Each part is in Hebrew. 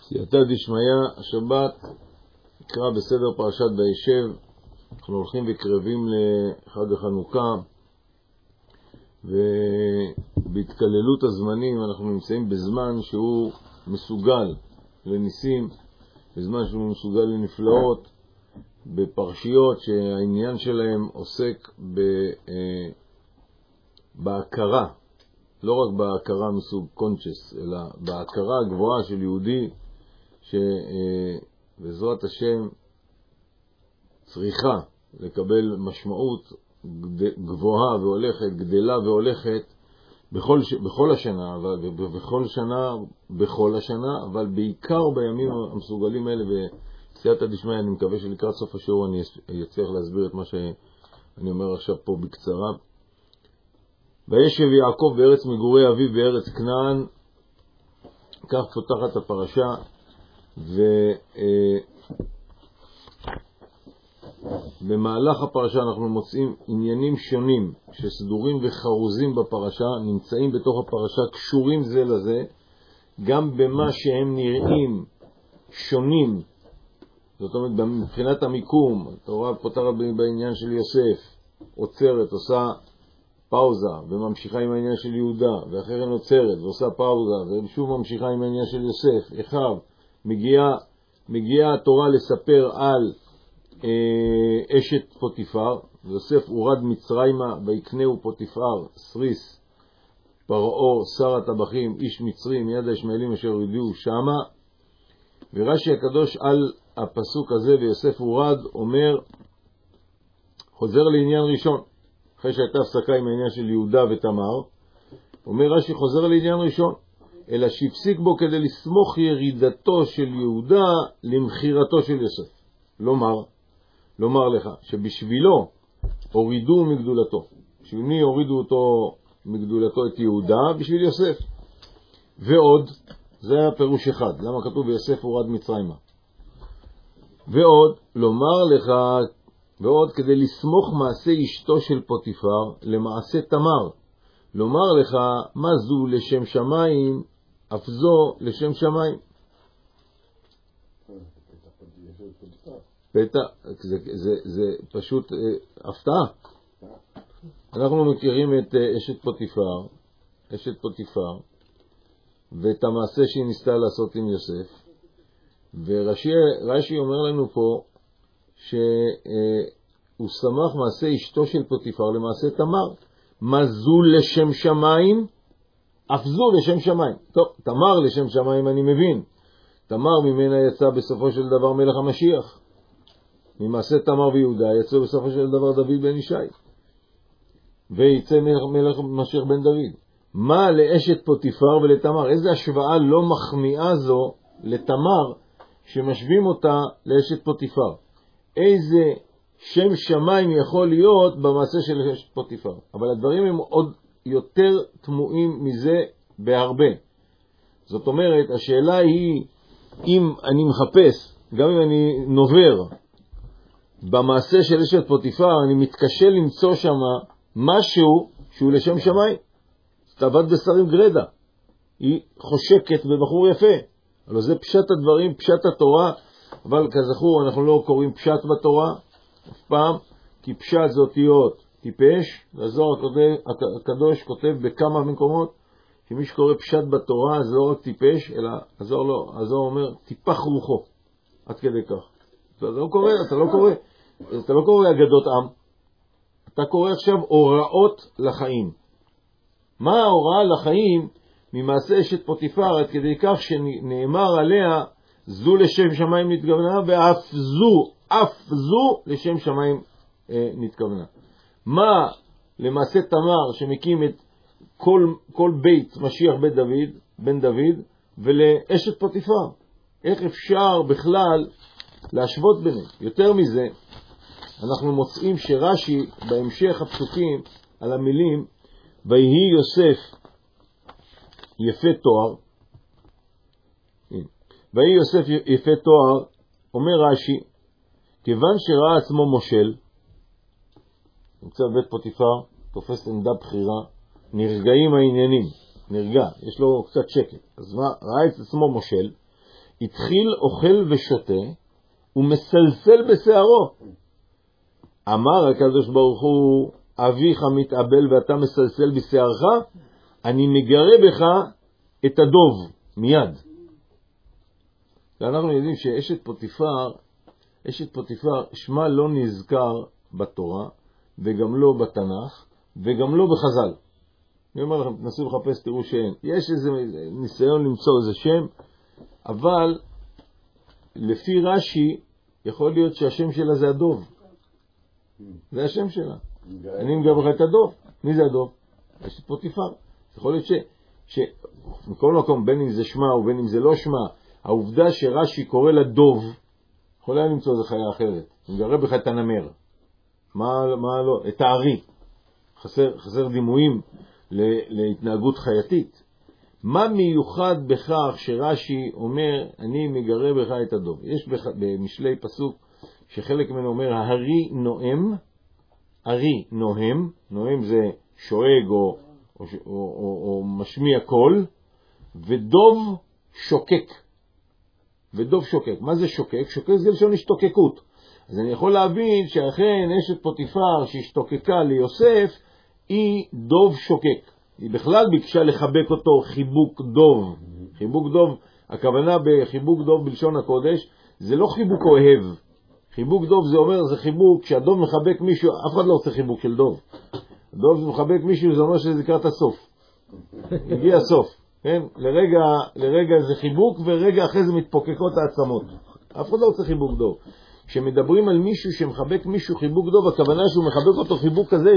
סייעתא דשמיא, השבת נקרא בסדר פרשת וישב. אנחנו הולכים וקרבים לחג החנוכה, ובהתקללות הזמנים אנחנו נמצאים בזמן שהוא מסוגל לניסים, בזמן שהוא מסוגל לנפלאות, בפרשיות שהעניין שלהם עוסק בהכרה, לא רק בהכרה מסוג קונצ'ס, אלא בהכרה הגבוהה של יהודי שבעזרת השם צריכה לקבל משמעות גבוהה והולכת, גדלה והולכת בכל השנה, בכל השנה, אבל בעיקר בימים המסוגלים האלה. בסייעתא דשמיא אני מקווה שלקראת סוף השיעור אני אצליח להסביר את מה שאני אומר עכשיו פה בקצרה. וישב יעקב בארץ מגורי אביו בארץ כנען, כך פותחת הפרשה. ובמהלך הפרשה אנחנו מוצאים עניינים שונים שסדורים וחרוזים בפרשה, נמצאים בתוך הפרשה, קשורים זה לזה, גם במה שהם נראים שונים. זאת אומרת, מבחינת המיקום, התורה פותחת בעניין של יוסף, עוצרת, עושה פאוזה וממשיכה עם העניין של יהודה, ואחרי עוצרת ועושה פאוזה ושוב ממשיכה עם העניין של יוסף. אחד, מגיעה התורה לספר על אשת פוטיפר. יוסף הורד מצרימה ויקנהו פוטיפר סריס פרעה שר הטבחים איש מצרי מיד הישמעאלים אשר הורידוהו שמה. ורש"י הקדוש על הפסוק הזה ויוסף הורד אומר, חוזר לעניין ראשון, אחרי שהייתה הפסקה עם העניין של יהודה ותמר, אומר רש"י חוזר לעניין ראשון, אלא שהפסיק בו כדי לסמוך ירידתו של יהודה למחירתו של יוסף. לומר לך שבשבילו הורידו מגדולתו. בשביל מי הורידו אותו מגדולתו את יהודה? בשביל יוסף. ועוד, זה היה פירוש אחד, למה כתוב ויוסף הורד מצרימה. ועוד, ועוד כדי לסמוך מעשה אשתו של פוטיפר למעשה תמר. לומר לך מה זו לשם שמיים, אף זו לשם שמיים. זה פשוט הפתעה. אנחנו מכירים את אשת פוטיפר ואת המעשה שהיא ניסתה לעשות עם יוסף, ורש"י אומר לנו פה שהוא שמח מעשה אשתו של פוטיפר למעשה תמר. מה זו לשם שמיים, אף זו לשם שמיים. טוב, תמר לשם שמיים אני מבין, תמר ממנה יצא בסופו של דבר מלך המשיח, ממעשה תמר ויהודה יצא בסופו של דבר דוד בן ישי, ויצא מלך משיח בן דוד. מה לאשת פוטיפר ולתמר? איזה השוואה לא מחמיאה זו לתמר שמשווים אותה לאשת פוטיפר. איזה שם שמיים יכול להיות במעשה של אשת פוטיפר. אבל הדברים הם עוד יותר תמוהים מזה בהרבה. זאת אומרת, השאלה היא, אם אני מחפש, גם אם אני נובר במעשה של אשת פוטיפר, אני מתקשה למצוא שם משהו שהוא לשם שמיים. תאוות בשרים גרדה, היא חושקת בבחור יפה, אבל זה פשט הדברים, פשט התורה. אבל כזכור אנחנו לא קוראים פשט בתורה אף פעם, כי פשט זה אותיות טיפש. והזוהר הקדוש כותב בכמה מקומות שמי שקורא פשט בתורה זה לא רק טיפש, אלא הזוהר אומר טיפח רוחו, עד כדי כך. אתה לא קורא אגדות עם, אתה קורא עכשיו הוראות לחיים. מה ההוראה לחיים ממעשה אשת פוטיפר, עד כדי כך שנאמר עליה זו לשם שמיים נתכוונה, ואף זו לשם שמיים נתכוונה. מה למעשה תמר שמקים את כל בית משיח בן דוד, ולאשת פוטיפר? איך אפשר בכלל להשוות ביניהם? יותר מזה, אנחנו מוצאים שרש"י בהמשך הפסוקים על המילים ויהי יוסף יפה תואר, ויהי יוסף יפה תואר, אומר רש"י, כיוון שראה עצמו מושל, נמצא בבית פוטיפר, תופס עמדה בחירה, נרגעים העניינים, נרגע, יש לו קצת שקט, אז ראה את עצמו מושל, התחיל אוכל ושותה, ומסלסל בשערו. אמר הקדוש ברוך הוא, אביך מתאבל ואתה מסלסל בשערך, אני מגרה בך את הדוב מיד. ואנחנו יודעים שאשת פוטיפר שמה לא נזכר בתורה, וגם לא בתנ"ך, וגם לא בחז"ל. אני אומר לכם, תנסו לחפש, תראו שאין. יש איזה ניסיון למצוא איזה שם, אבל לפי רש"י, יכול להיות שהשם שלה זה הדוב. זה השם שלה. אני מגרה בך את הדוב. מי זה הדוב? אשת פוטיפר. יכול להיות שמכל מקום, בין אם זה שמה ובין אם זה לא שמה, העובדה שרש"י קורא לה דוב, יכול היה למצוא איזה חיה אחרת. מגרה בך את הנמר. מה לא? את הארי. חסר דימויים להתנהגות חייתית. מה מיוחד בכך שרש"י אומר, אני מגרה בך את הדוב? יש במשלי פסוק שחלק ממנו אומר, הארי נואם, ארי נוהם, נוהם זה שואג או משמיע קול, ודוב שוקק. ודוב שוקק. מה זה שוקק? שוקק זה לשון השתוקקות. אז אני יכול להבין שאכן אשת פוטיפר שהשתוקקה ליוסף, היא דוב שוקק. היא בכלל ביקשה לחבק אותו חיבוק דוב. חיבוק דוב, הכוונה בחיבוק דוב בלשון הקודש, זה לא חיבוק אוהב. חיבוק דוב זה אומר, זה חיבוק, כשהדוב מחבק מישהו, אף אחד לא רוצה חיבוק של דוב. דוב מחבק מישהו, זה אומר שזה לקראת הסוף. הגיע הסוף. כן? לרגע זה חיבוק, ורגע אחרי זה מתפוקקות העצמות. אף אחד לא רוצה חיבוק דוב. כשמדברים על מישהו שמחבק מישהו חיבוק דוב, הכוונה שהוא מחבק אותו חיבוק כזה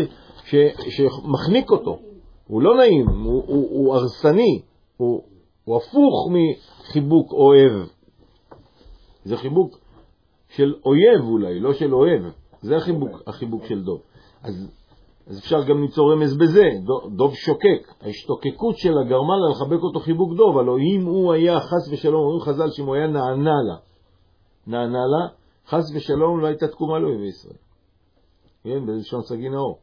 שמחניק אותו. הוא לא נעים, הוא הרסני, הוא הפוך מחיבוק אוהב. זה חיבוק של אויב אולי, לא של אוהב. זה החיבוק של דוב. אז אפשר גם ליצור רמז בזה, דוב שוקק. ההשתוקקות שלה גרמה לה לחבק אותו חיבוק דוב, אבל אם הוא היה חס ושלום, אומרים חז"ל שאם הוא היה נענה לה, חס ושלום לא הייתה תקומה לו בישראל. כן, בלשון סגי נאור.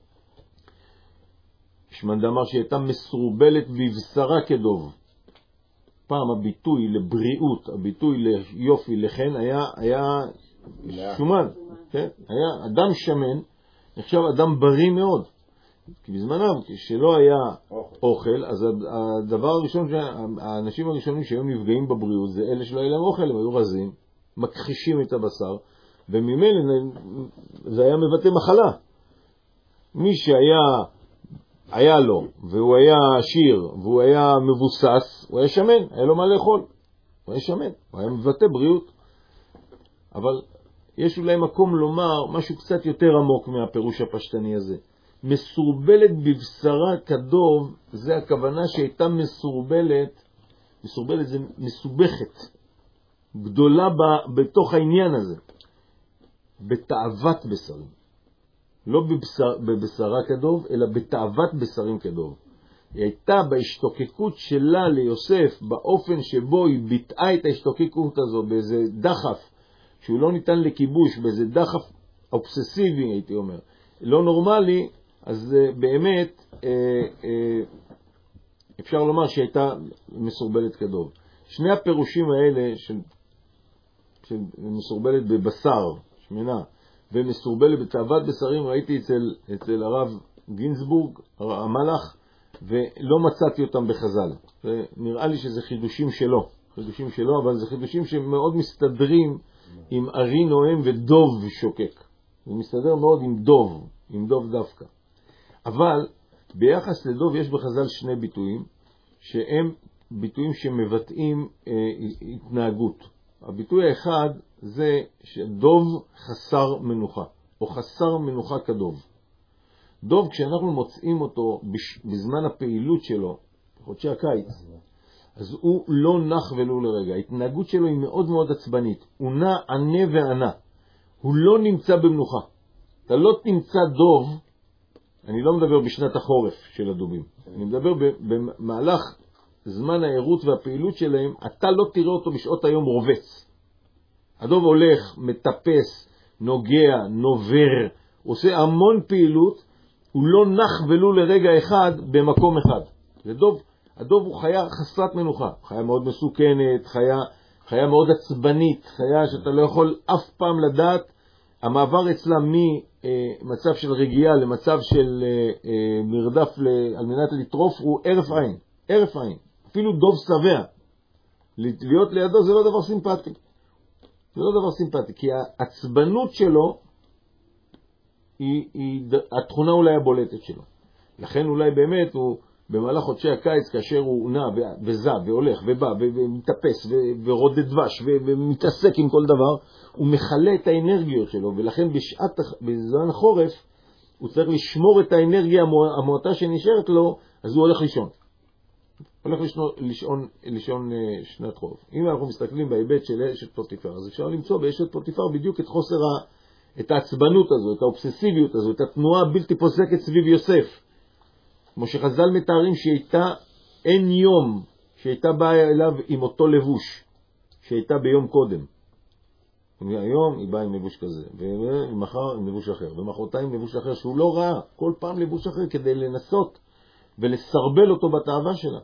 שמנדה אמר שהיא הייתה מסורבלת בבשרה כדוב. פעם הביטוי לבריאות, הביטוי ליופי, לכן היה שומן. כן? היה אדם שמן, נחשב אדם בריא מאוד. כי בזמנם, כשלא היה אוכל, אז הדבר הראשון, האנשים הראשונים שהיו נפגעים בבריאות, זה אלה שלא היה להם אוכל, הם היו רזים, מכחישים את הבשר, וממילא זה היה מבטא מחלה. מי היה לו, והוא היה עשיר, והוא היה מבוסס, הוא היה שמן, היה לו מה לאכול. הוא היה שמן, הוא היה מבטא בריאות. אבל יש אולי מקום לומר משהו קצת יותר עמוק מהפירוש הפשטני הזה. מסורבלת בבשרה כדוב, זה הכוונה שהייתה מסורבלת זה מסובכת, גדולה בתוך העניין הזה, בתאוות בשרים. לא בבשרה כדוב, אלא בתאוות בשרים כדוב. היא הייתה בהשתוקקות שלה ליוסף, באופן שבו היא ביטאה את ההשתוקקות הזו, באיזה דחף, שהוא לא ניתן לכיבוש, באיזה דחף אובססיבי, הייתי אומר, לא נורמלי, אז באמת אפשר לומר שהייתה מסורבלת כדוב. שני הפירושים האלה של מסורבלת בבשר, שמנה, ומסורבלת בתאוות בשרים, ראיתי אצל הרב גינסבורג, המלאך, ולא מצאתי אותם בחז"ל. נראה לי שזה חידושים שלו, אבל זה חידושים שמאוד מסתדרים עם ארי נואם ודוב שוקק. זה מסתדר מאוד עם דוב דווקא. אבל ביחס לדוב יש בחז"ל שני ביטויים, שהם ביטויים שמבטאים התנהגות. הביטוי האחד זה שדוב חסר מנוחה, או חסר מנוחה כדוב. דוב, כשאנחנו מוצאים אותו בזמן הפעילות שלו, בחודשי הקיץ, אז הוא לא נח ולו לרגע. ההתנהגות שלו היא מאוד מאוד עצבנית. הוא נע, ענה וענה. הוא לא נמצא במנוחה. אתה לא תמצא דוב, אני לא מדבר בשנת החורף של הדובים, אני מדבר במהלך זמן העירות והפעילות שלהם, אתה לא תראה אותו בשעות היום רובץ. הדוב הולך, מטפס, נוגע, נובר, עושה המון פעילות, הוא לא נח ולו לרגע אחד במקום אחד. הדוב הוא חיה חסרת מנוחה, חיה מאוד מסוכנת, חיה מאוד עצבנית, חיה שאתה לא יכול אף פעם לדעת. המעבר אצלה ממצב של רגיעה למצב של מרדף על מנת לטרוף הוא ערף עין, ערף עין. אפילו דוב שבע, להיות לידו זה לא דבר סימפטי. זה לא דבר סימפטי, כי העצבנות שלו היא התכונה אולי הבולטת שלו. לכן אולי באמת הוא במהלך חודשי הקיץ, כאשר הוא נע וזע והולך ובא ומתאפס ורודד דבש ומתעסק עם כל דבר, הוא מחלה את האנרגיות שלו, ולכן בזמן החורף הוא צריך לשמור את האנרגיה המועטה שנשארת לו, אז הוא הולך לישון. הולך לישון שנת חורף. אם אנחנו מסתכלים בהיבט של אשת פוטיפר, אז אפשר למצוא באשת פוטיפר בדיוק את חוסר, את העצבנות הזו, את האובססיביות הזו, את התנועה הבלתי פוסקת סביב יוסף. כמו שחז"ל מתארים שהייתה, אין יום שהייתה באה אליו עם אותו לבוש שהייתה ביום קודם. היום היא באה עם לבוש כזה, ומחר עם לבוש אחר, ומחרתיים עם לבוש אחר שהוא לא ראה, כל פעם לבוש אחר כדי לנסות ולסרבל אותו בתאווה שלה.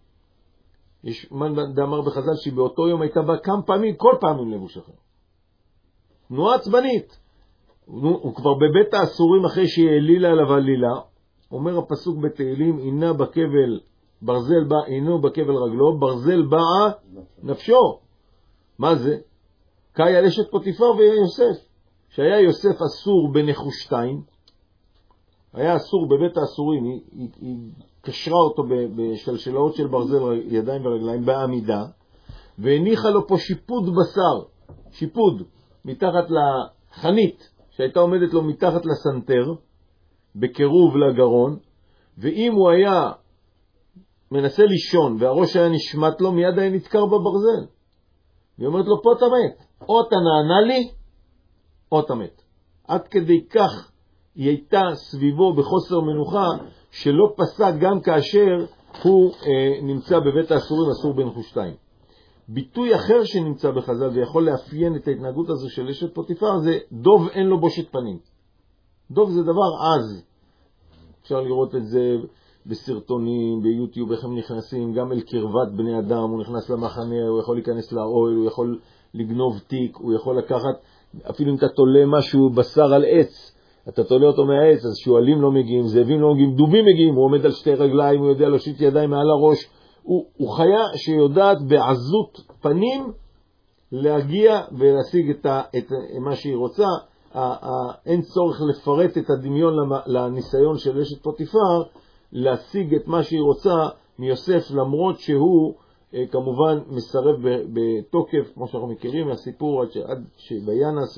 יש מן דאמר בחז"ל שבאותו יום הייתה באה כמה פעמים, כל פעם עם לבוש אחר. תנועה עצבנית. הוא כבר בבית האסורים אחרי שהיא העלילה עליו עלילה, אומר הפסוק בתהילים, אינה בכבל ברזל בא, אינו בכבל רגלו, ברזל באה נפשו. מה זה? קאי על אשת פוטיפר ויוסף. שהיה יוסף אסור בנחושתיים, היה אסור בבית האסורים, היא קשרה אותו בשלשלאות של ברזל ידיים ורגליים בעמידה, והניחה לו פה שיפוד בשר, שיפוד מתחת לחנית שהייתה עומדת לו מתחת לסנטר, בקירוב לגרון, ואם הוא היה מנסה לישון והראש היה נשמט לו, מיד היה נתקר בברזל. והיא אומרת לו, פה אתה מת, או אתה נענה לי או אתה מת. עד כדי כך היא הייתה סביבו בחוסר מנוחה, שלא פסק גם כאשר הוא נמצא בבית האסורים אסור בנחושתיים. ביטוי אחר שנמצא בחז"ל ויכול לאפיין את ההתנהגות הזו של אשת פוטיפר זה דוב אין לו בושת פנים. דוב זה דבר עז. אפשר לראות את זה בסרטונים, ביוטיוב, איך הם נכנסים גם אל קרבת בני אדם, הוא נכנס למחנה, הוא יכול להיכנס לאוהל, הוא יכול לגנוב תיק, הוא יכול לקחת, אפילו אם אתה תולה משהו בשר על עץ, אתה תולה אותו מהעץ, אז שואלים לא מגיעים, זאבים לא מגיעים, דובים מגיעים, הוא עומד על שתי רגליים, הוא יודע להושיט ידיים מעל הראש, הוא חיה שיודעת בעזות פנים להגיע ולהשיג את מה שהיא רוצה. אין צורך לפרט את הדמיון לניסיון של אשת פוטיפר להשיג את מה שהיא רוצה מיוסף, למרות שהוא כמובן מסרב בתוקף, כמו שאנחנו מכירים מהסיפור, עד שביינס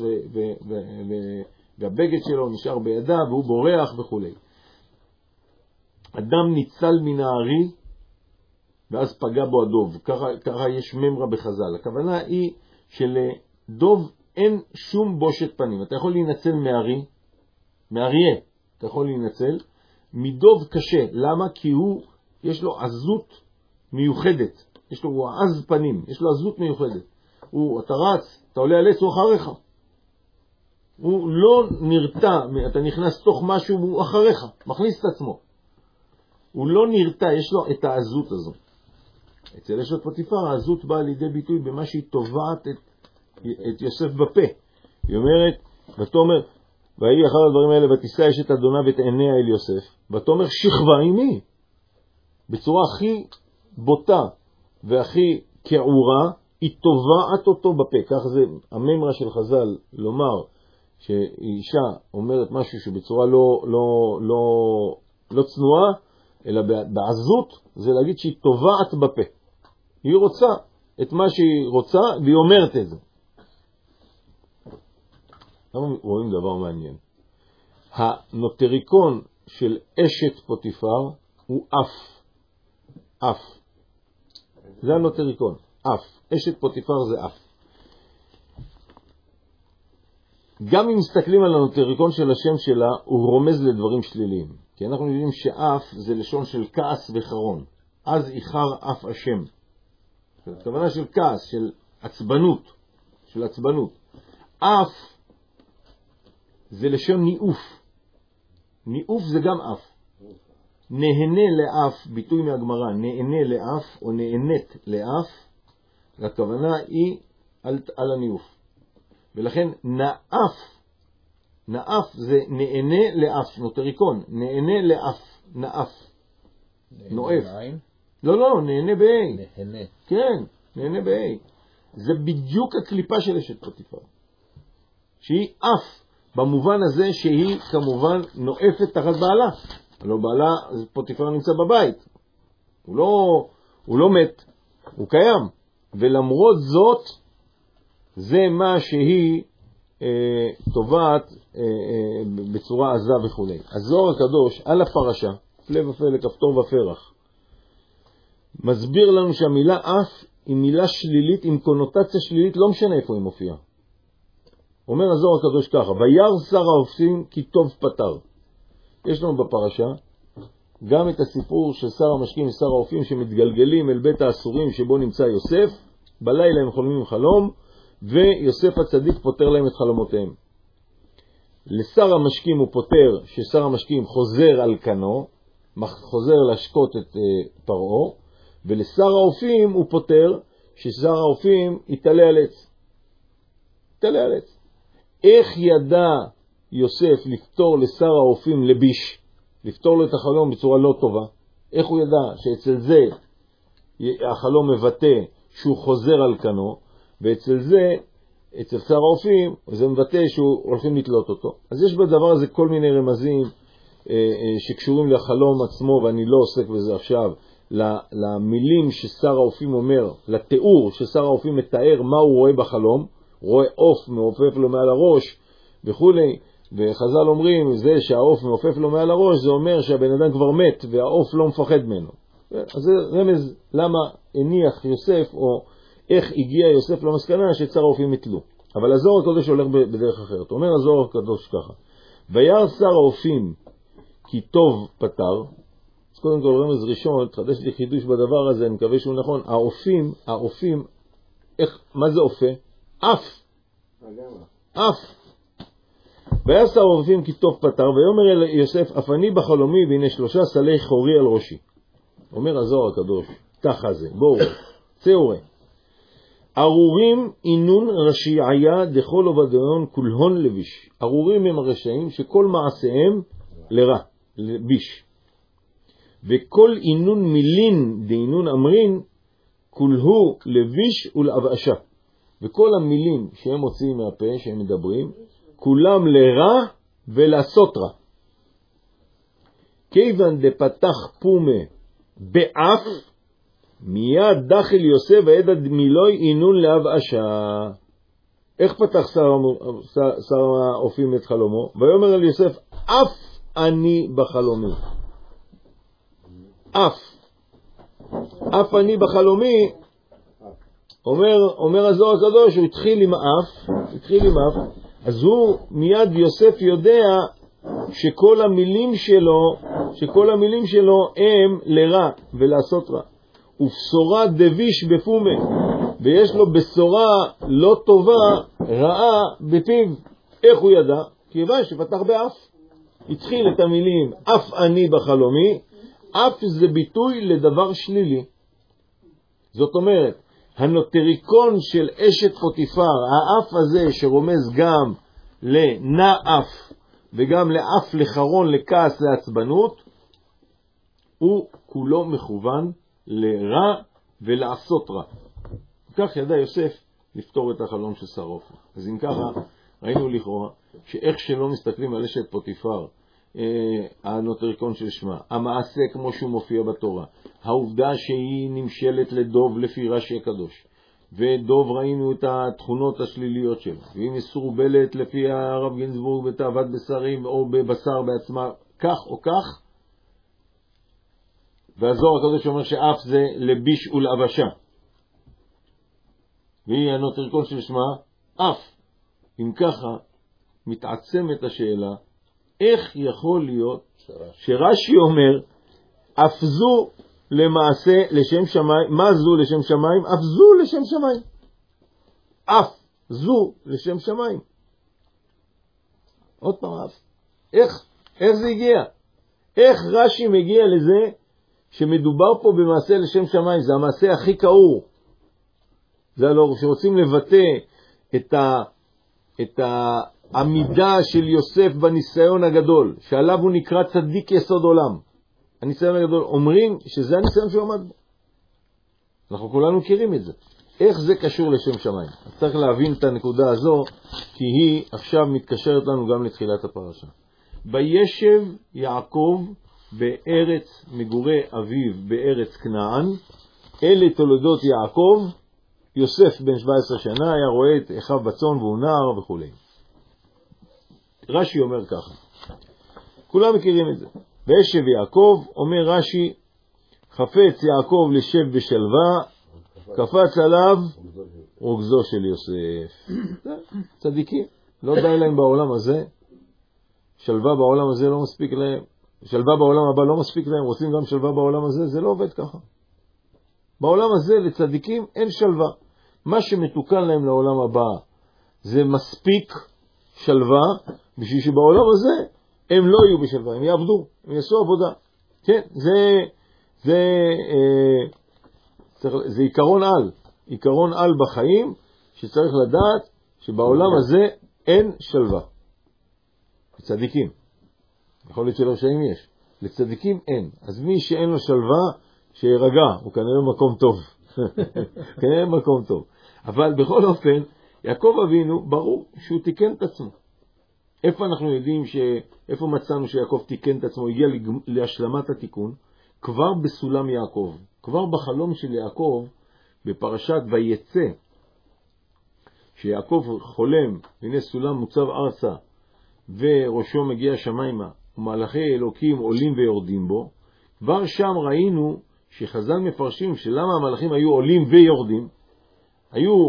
והבגד שלו נשאר בידה והוא בורח וכו'. אדם ניצל מן הארי ואז פגע בו הדוב. ככה יש ממרה בחז"ל. הכוונה היא שלדוב אין שום בושת פנים. אתה יכול להינצל מאריה, אתה יכול להינצל. מדוב קשה. למה? כי יש לו עזות מיוחדת. הוא עז פנים, יש לו עזות מיוחדת. אתה רץ, אתה עולה על עץ, הוא אחריך. הוא לא נרתע, אתה נכנס תוך משהו, הוא אחריך, מכניס את עצמו. הוא לא נרתע, יש לו את העזות הזו. אצל אשת פוטיפר, העזות באה לידי ביטוי במה שהיא תובעת את יוסף בפה. היא אומרת, ותאמר, והיא אחר הדברים האלה, ותישא אשת אדונה ואת עיניה אל יוסף, ותאמר שכבה עימי. בצורה הכי בוטה והכי כעורה, היא תובעת אותו בפה. כך זה הממרה של חז"ל לומר, שאישה אומרת משהו שבצורה לא צנועה, אלא בעזות, זה להגיד שהיא תובעת בפה. היא רוצה את מה שהיא רוצה, והיא אומרת את זה. אנחנו רואים דבר מעניין. הנוטריקון של אשת פוטיפר הוא אף. זה הנוטריקון, אף. אשת פוטיפר זה אף. גם אם מסתכלים על הנוטריקון של השם שלה, הוא רומז לדברים שליליים. כי אנחנו יודעים שאף זה לשון של כעס וחרון. אז איחר אף השם. זאת הכוונה של כעס, של עצבנות. אף זה לשון ניאוף. ניאוף זה גם אף. נהנה לאף, ביטוי מהגמרא, נהנה לאף או נהנית לאף, הכוונה היא על הניוף. ולכן נאף זה נענה לאף, נוטריקון, נענה לאף, נאף, נואף. לא, נענה ב-A. נהנה. כן, נהנה ב-A. זה בדיוק הקליפה של אשת פוטיפר. שהיא אף, במובן הזה שהיא כמובן נואפת תחת בעלה. לא בעלה, פוטיפר נמצא בבית. הוא לא מת, הוא קיים. ולמרות זאת, זה מה שהיא טובעת בצורה עזה וכו'. הזוהר הקדוש על הפרשה, פלא ופלא, כפתור ופרח, מסביר לנו שהמילה אף היא מילה שלילית עם קונוטציה שלילית, לא משנה איפה היא מופיעה. אומר הזוהר הקדוש ככה, וירא שר האופים כי טוב פטר. יש לנו בפרשה גם את הסיפור של שר המשקים ושר האופים שמתגלגלים אל בית האסורים שבו נמצא יוסף, בלילה הם חולמים חלום, ויוסף הצדיק פותר להם את חלומותיהם. לשר המשקים הוא פותר ששר המשקים חוזר על כנו, חוזר להשקות את פרעה, ולשר האופים הוא פותר ששר האופים יתעלה על עץ. יתעלה על עץ. איך ידע יוסף לפתור לשר האופים לביש, לפתור לו את החלום בצורה לא טובה? איך הוא ידע שאצל זה החלום מבטא שהוא חוזר על כנו, ואצל זה, אצל שר האופים, זה מבטא שהוא הולכים לתלות אותו. אז יש בדבר הזה כל מיני רמזים שקשורים לחלום עצמו, ואני לא עוסק בזה עכשיו, למילים ששר האופים אומר, לתיאור ששר האופים מתאר מה הוא רואה בחלום, רואה עוף מעופף לו מעל הראש וכו'. וחז"ל אומרים, זה שהעוף מעופף לו מעל הראש, זה אומר שהבן אדם כבר מת והעוף לא מפחד ממנו. אז זה רמז למה הניח יוסף, או איך הגיע יוסף למסקנה שצר האופים יתלו. אבל הזוהר הקדוש הולך בדרך אחרת. אומר הזוהר הקדוש ככה, וירא שר האופים כי טוב פטר. אז קודם כל רמז ראשון, תחדש לי חידוש בדבר הזה, אני מקווה שהוא נכון. האופים, מה זה אופה? אף. וירא שר האופים כי טוב פטר, ויאמר אל יוסף, אף אני בחלומי, והנה 3 סלי חורי על ראשי. אומר הזוהר הקדוש, ככה זה, בואו, צאו ראה. ארורים אינון רשעיה דכל עובדיון כולהון לביש. ארורים הם הרשעים שכל מעשיהם לרע, לביש. וכל אינון מילין דאינון אמרין כולהו לביש ולאבאשה. וכל המילים שהם מוציאים מהפה, שהם מדברים, כולם לרע ולעשות רע. כיוון דפתח פומה באף, מיד דחל יוסף ועדד מילוי אינון לאבאשה. איך פתח שר האופים את חלומו? ויאמר אל יוסף, אף אני בחלומי. אף אני בחלומי. אומר הזוהר הקדוש, הוא התחיל עם אף, אז הוא מיד יוסף יודע שכל המילים שלו הם לרע ולעשות רע. ובשורה דביש בפומה, ויש לו בשורה לא טובה, רעה בפיו. איך הוא ידע? כיוון שפתח באף. התחיל את המילים אף אני בחלומי. אף זה ביטוי לדבר שלילי. זאת אומרת, הנוטריקון של אשת פוטיפר, האף הזה שרומז גם לנאף וגם לאף, לחרון, לכעס, לעצבנות, הוא כולו מכוון לרע ולעשות רע. כך ידע יוסף לפתור את החלום של שר האופים. אז אם ככה, ראינו לכאורה שאיך שלא מסתכלים על אשת פוטיפר, הנוטריקון של שמה, המעשה כמו שהוא מופיע בתורה, העובדה שהיא נמשלת לדוב לפי רש"י הקדוש, ודוב ראינו את התכונות השליליות שלו, והיא מסורבלת לפי הרב גינזבורג בתאוות בשרים או בבשר בעצמה, כך או כך. והזוהר הקדוש אומר שאף זה לביש ולאבשה, והיא הנוטריקון של שמה אף. אם ככה מתעצמת השאלה, איך יכול להיות שרש"י אומר אף זו למעשה לשם שמיים? מה זו לשם שמיים? אף זו לשם שמיים. אף זו לשם שמיים. עוד פעם אף. איך זה הגיע? איך רש"י מגיע לזה שמדובר פה במעשה לשם שמיים? זה המעשה הכי כאור. זה הלא, שרוצים לבטא את העמידה של יוסף בניסיון הגדול, שעליו הוא נקרא צדיק יסוד עולם. הניסיון הגדול, אומרים שזה הניסיון שהוא עמד בו. אנחנו כולנו מכירים את זה. איך זה קשור לשם שמיים? אז צריך להבין את הנקודה הזו, כי היא עכשיו מתקשרת לנו גם לתחילת הפרשה. בישב יעקב בארץ מגורי אביו בארץ כנען, אלה תולדות יעקב, יוסף בן 17 שנה היה רואה את אחיו בצאן והוא נער וכו'. רש"י אומר ככה, כולם מכירים את זה. וישב יעקב, אומר רש"י, חפץ יעקב לשב בשלווה, קפץ עליו רוגזו של יוסף. צדיקים, לא די להם בעולם הזה, שלווה בעולם הזה לא מספיק להם, שלווה בעולם הבא לא מספיק להם, רוצים גם שלווה בעולם הזה, זה לא עובד ככה. בעולם הזה לצדיקים אין שלווה. מה שמתוקן להם לעולם הבא זה מספיק שלווה, בשביל שבעולם הזה הם לא יהיו בשלווה, הם יעבדו, הם יעשו עבודה. כן, זה עיקרון על בחיים, שצריך לדעת שבעולם הזה אין שלווה. לצדיקים. יכול להיות שלרשעים יש. לצדיקים אין. אז מי שאין לו שלווה, שירגע, הוא כנראה מקום טוב. כנראה מקום טוב. אבל בכל אופן, יעקב אבינו, ברור שהוא תיקן את עצמו. איפה אנחנו יודעים, איפה מצאנו שיעקב תיקן את עצמו, הגיע להשלמת התיקון? כבר בסולם יעקב, כבר בחלום של יעקב, בפרשת ויצא, שיעקב חולם, הנה סולם מוצב ארצה, וראשו מגיע שמיימה, ומלאכי אלוקים עולים ויורדים בו, כבר שם ראינו שחז"ל מפרשים שלמה המלאכים היו עולים ויורדים, היו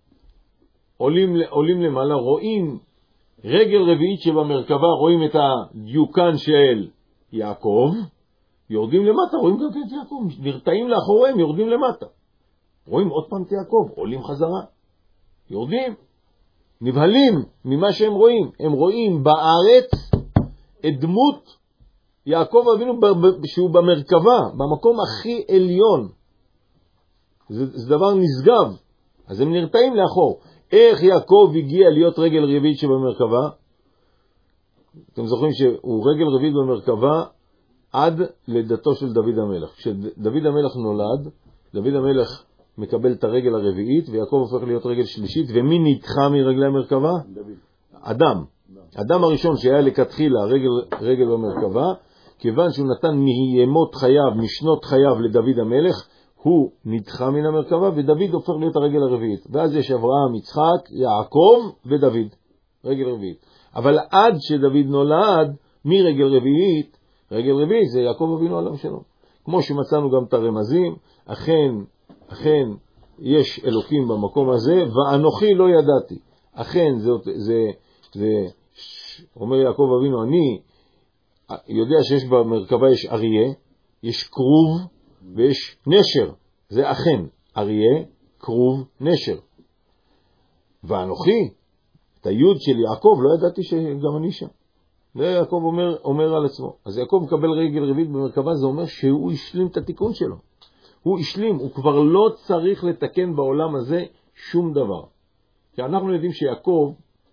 עולים למעלה, רואים רגל רביעית שבמרכבה, רואים את הדיוקן של יעקב, יורדים למטה, רואים גם את יעקב, נרתעים לאחוריהם, יורדים למטה. רואים עוד פעם את יעקב, עולים חזרה, יורדים, נבהלים ממה שהם רואים. הם רואים בארץ את דמות יעקב אבינו שהוא במרכבה, במקום הכי עליון. זה דבר נשגב. אז הם נרתעים לאחור. איך יעקב הגיע להיות רגל רביעית שבמרכבה? אתם זוכרים שהוא רגל רביעית במרכבה עד לידתו של דוד המלך. כשדוד המלך נולד, דוד המלך מקבל את הרגל הרביעית, ויעקב הופך להיות רגל שלישית, ומי נדחה מרגלי המרכבה? אדם. אדם הראשון שהיה לכתחילה רגל במרכבה, כיוון שהוא נתן מימות חייו, משנות חייו לדוד המלך, הוא נדחה מן המרכבה, ודוד הופך להיות הרגל הרביעית. ואז יש אברהם, יצחק, יעקב ודוד, רגל רביעית. אבל עד שדוד נולד, מרגל רביעית, רגל רביעית זה יעקב אבינו עליו שלום. כמו שמצאנו גם את הרמזים, אכן יש אלוקים במקום הזה, ואנוכי לא ידעתי. אכן זה אומר יעקב אבינו, אני יודע שיש במרכבה יש אריה, יש כרוב ויש נשר. זה אכן אריה, כרוב, נשר. ואנוכי, את היוד של יעקב, לא ידעתי שגם אני שם. זה יעקב אומר על עצמו. אז יעקב מקבל רגל רביעית במרכבה, זה אומר שהוא השלים את התיקון שלו. הוא השלים, הוא כבר לא צריך לתקן בעולם הזה שום דבר. כי אנחנו יודעים שיעקב,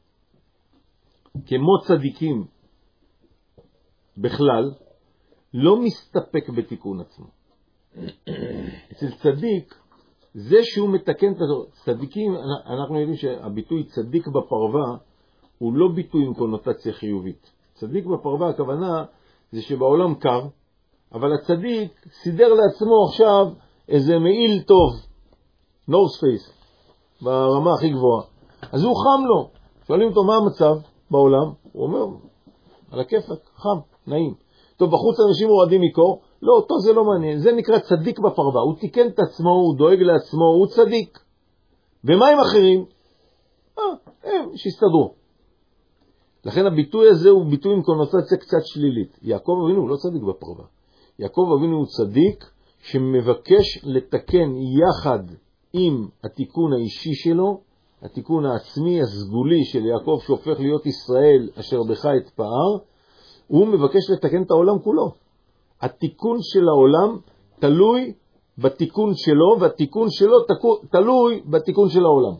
כמו צדיקים בכלל, לא מסתפק בתיקון עצמו. אצל צדיק, זה שהוא מתקן את הצדיקים, אנחנו יודעים שהביטוי צדיק בפרווה, הוא לא ביטוי עם קונוטציה חיובית. צדיק בפרווה, הכוונה זה שבעולם קר, אבל הצדיק סידר לעצמו עכשיו איזה מעיל טוב, נורס פייס, ברמה הכי גבוהה. אז הוא חם לו. שואלים אותו מה המצב בעולם? הוא אומר, על הכיפק, חם, נעים. טוב, בחוץ אנשים מורדים מקור, לא, אותו זה לא מעניין. זה נקרא צדיק בפרווה. הוא תיקן את עצמו, הוא דואג לעצמו, הוא צדיק. ומה עם אחרים? הם שיסתדרו. לכן הביטוי הזה הוא ביטוי עם קונוטציה קצת שלילית. יעקב אבינו הוא לא צדיק בפרווה. יעקב אבינו הוא צדיק שמבקש לתקן יחד עם התיקון האישי שלו, התיקון העצמי הסגולי של יעקב שהופך להיות ישראל אשר בך אתפאר, הוא מבקש לתקן את העולם כולו. התיקון של העולם תלוי בתיקון שלו, והתיקון שלו תלוי בתיקון של העולם.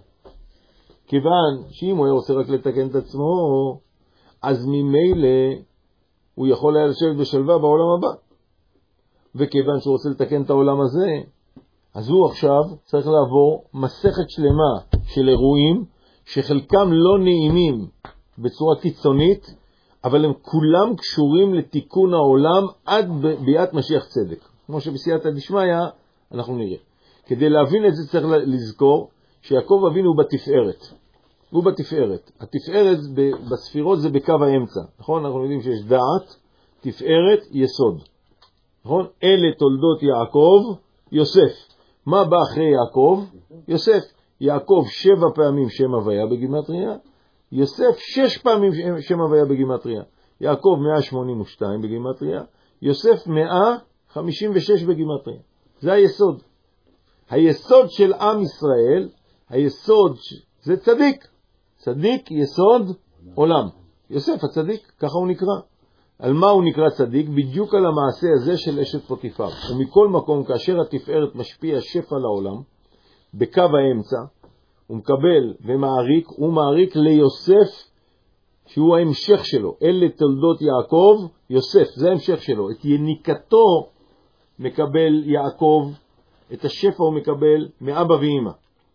כיוון שאם הוא היה רוצה רק לתקן את עצמו, אז ממילא הוא יכול היה לשבת בשלווה בעולם הבא. וכיוון שהוא רוצה לתקן את העולם הזה, אז הוא עכשיו צריך לעבור מסכת שלמה של אירועים, שחלקם לא נעימים בצורה קיצונית, אבל הם כולם קשורים לתיקון העולם עד ביאת משיח צדק. כמו שבסייעתא דשמיא אנחנו נראה. כדי להבין את זה צריך לזכור שיעקב אבינו הוא בתפארת. הוא בתפארת. התפארת בספירות זה בקו האמצע. נכון? אנחנו יודעים שיש דעת, תפארת, יסוד. נכון? אלה תולדות יעקב, יוסף. מה בא אחרי יעקב? יוסף. יעקב 7 פעמים שם הוויה בגימטריה, יוסף 6 פעמים שם הוויה בגימטריה. יעקב 182 בגימטריה, יוסף 156 בגימטריה. זה היסוד. היסוד של עם ישראל, היסוד זה צדיק. צדיק יסוד עולם. יוסף הצדיק, ככה הוא נקרא. על מה הוא נקרא צדיק? בדיוק על המעשה הזה של אשת פוטיפר. ומכל מקום, כאשר התפארת משפיע שפע לעולם, בקו האמצע, הוא מקבל ומעריק, הוא מעריק ליוסף, שהוא ההמשך שלו. אלה תולדות יעקב, יוסף, זה ההמשך שלו. את יניקתו מקבל יעקב, את השפע הוא מקבל מאבא ואמא.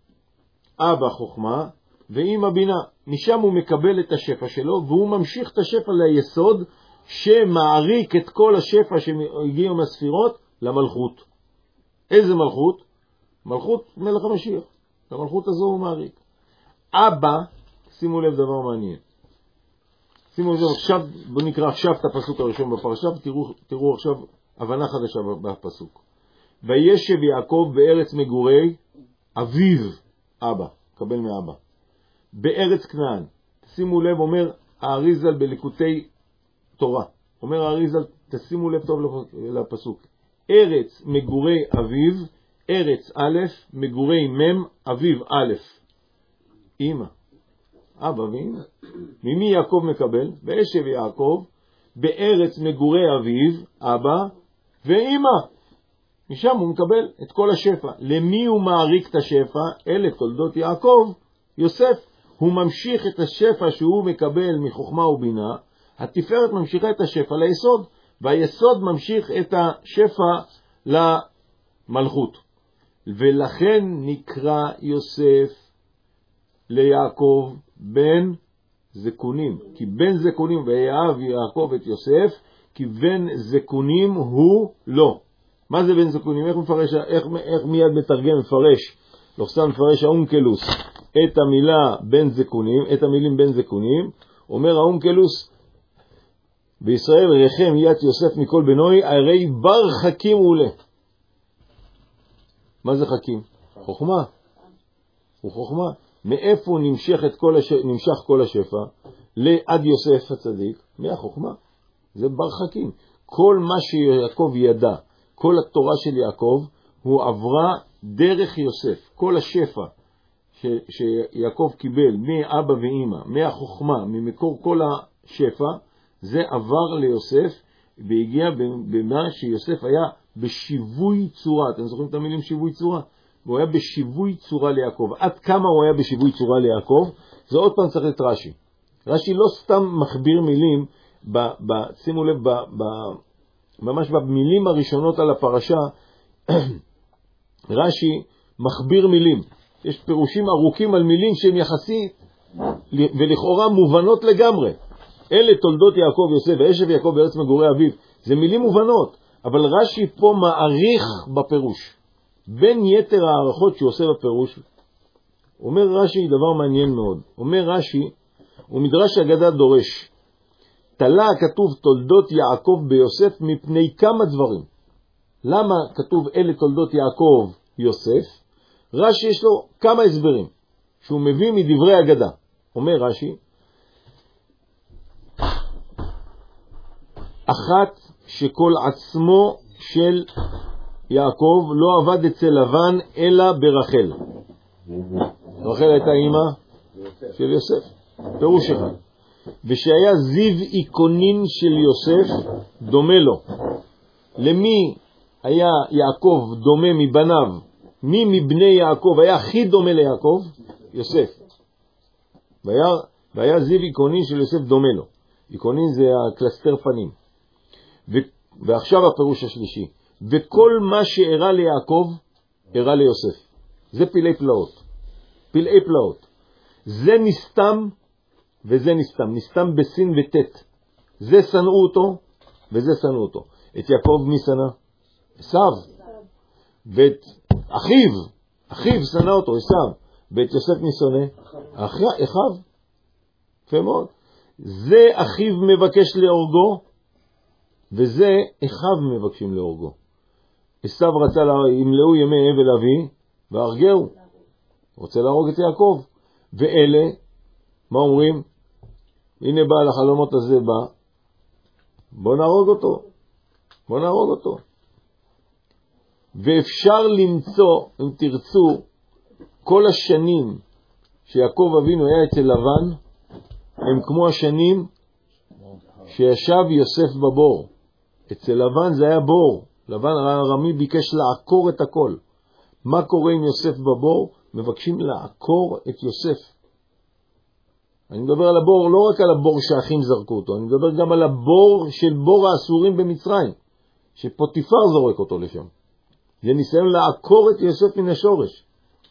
אבא חוכמה ואמא בינה. משם הוא מקבל את השפע שלו, והוא ממשיך את השפע ליסוד, שמעריק את כל השפע שהגיעו מהספירות למלכות. איזה מלכות? מלכות מלך המשיח. למלכות הזו הוא מעריק. אבא, שימו לב דבר מעניין. שימו לב, עכשיו, בוא נקרא עכשיו את הפסוק הראשון בפרשה, ותראו עכשיו הבנה חדשה בפסוק. וישב יעקב בארץ מגורי אביו, אבא, קבל מאבא. בארץ כנען. שימו לב, אומר האריזל בליקוטי תורה. אומר האריזל, תשימו לב טוב לפסוק. ארץ מגורי אביו, ארץ א', מגורי מ', אביו א', אמא, אבא ואמא. ממי יעקב מקבל? וישב יעקב בארץ מגורי אביו, אבא ואמא. משם הוא מקבל את כל השפע. למי הוא מעריק את השפע? אלה תולדות יעקב, יוסף. הוא ממשיך את השפע שהוא מקבל מחוכמה ובינה. התפארת ממשיכה את השפע ליסוד, והיסוד ממשיך את השפע למלכות. ולכן נקרא יוסף ליעקב בן זקונים. כי בן זקונים, ויאהב יעקב את יוסף, כי בן זקונים הוא לא. מה זה בן זקונים? איך מיד מתרגם מפרש, מפרש האונקלוס, את המילה בן זקונים, את המילים בן זקונים. אומר האונקלוס, בישראל רחם ית יוסף מכל בנוי, הרי בר חכים עולה. מה זה חכים? חוכמה. הוא חוכמה. מאיפה נמשך כל השפע? לעד יוסף הצדיק, מהחוכמה. זה בר חכים. כל מה שיעקב ידע, כל התורה של יעקב, הוא עברה דרך יוסף. כל השפע שיעקב קיבל מאבא ואמא, מהחוכמה, ממקור כל השפע, זה עבר ליוסף, והגיע במה שיוסף היה בשיווי צורה. אתם זוכרים את המילים שיווי צורה? הוא היה בשיווי צורה ליעקב. עד כמה הוא היה בשיווי צורה ליעקב? זה עוד פעם צריך את רש"י. רש"י לא סתם מכביר מילים, שימו לב, ממש במילים הראשונות על הפרשה, רש"י מכביר מילים. יש פירושים ארוכים על מילים שהם יחסית ולכאורה מובנות לגמרי. אלה תולדות יעקב יוסף, וישב יעקב בארץ מגורי אביו. זה מילים מובנות, אבל רש"י פה מעריך בפירוש. בין יתר הערכות שהוא עושה בפירוש, אומר רש"י דבר מעניין מאוד. אומר רש"י, ומדרש אגדה דורש, תלה כתוב תולדות יעקב ביוסף מפני כמה דברים. למה כתוב אלה תולדות יעקב יוסף? רש"י יש לו כמה הסברים שהוא מביא מדברי אגדה. אומר רש"י, אחת, שכל עצמו של יעקב לא עבד אצל לבן אלא ברחל. רחל הייתה אמא של יוסף, פירוש אחד. ושהיה זיו איקונין של יוסף דומה לו. למי היה יעקב דומה מבניו, מי מבני יעקב היה הכי דומה ליעקב? יוסף. והיה זיו עיקונין של יוסף דומה לו. עיקונין זה הקלסטר פנים. ועכשיו הפירוש השלישי. וכל מה שאירע ליעקב, אירע ליוסף. זה פלאי פלאות. פלאי פלאות. זה נסתם וזה נסתם. נסתם בסין ותת. זה שנאו אותו וזה שנאו אותו. את יעקב מי שנא? עשיו. ואת אחיו שנא אותו, עשיו. ואת יוסף מי שונא? אחיו. יפה מאוד. זה אחיו מבקש להורגו, וזה אחיו מבקשים להורגו. עשיו רצה ימלאו ימי אבל אבי, והרגהו. רוצה להרוג את יעקב. ואלה, מה אומרים? הנה בא לחלומות הזה בא, בוא נהרוג אותו. ואפשר למצוא, אם תרצו, כל השנים שיעקב אבינו היה אצל לבן, הם כמו השנים שישב יוסף בבור. אצל לבן זה היה בור. לבן הרמי ביקש לעקור את הכל. מה קורה עם יוסף בבור? מבקשים לעקור את יוסף. אני מדבר על הבור, לא רק על הבור שהאחים זרקו אותו, אני מדבר גם על הבור של בור האסורים במצרים, שפוטיפר זורק אותו לשם. זה ניסיון לעקור את יוסף מן השורש.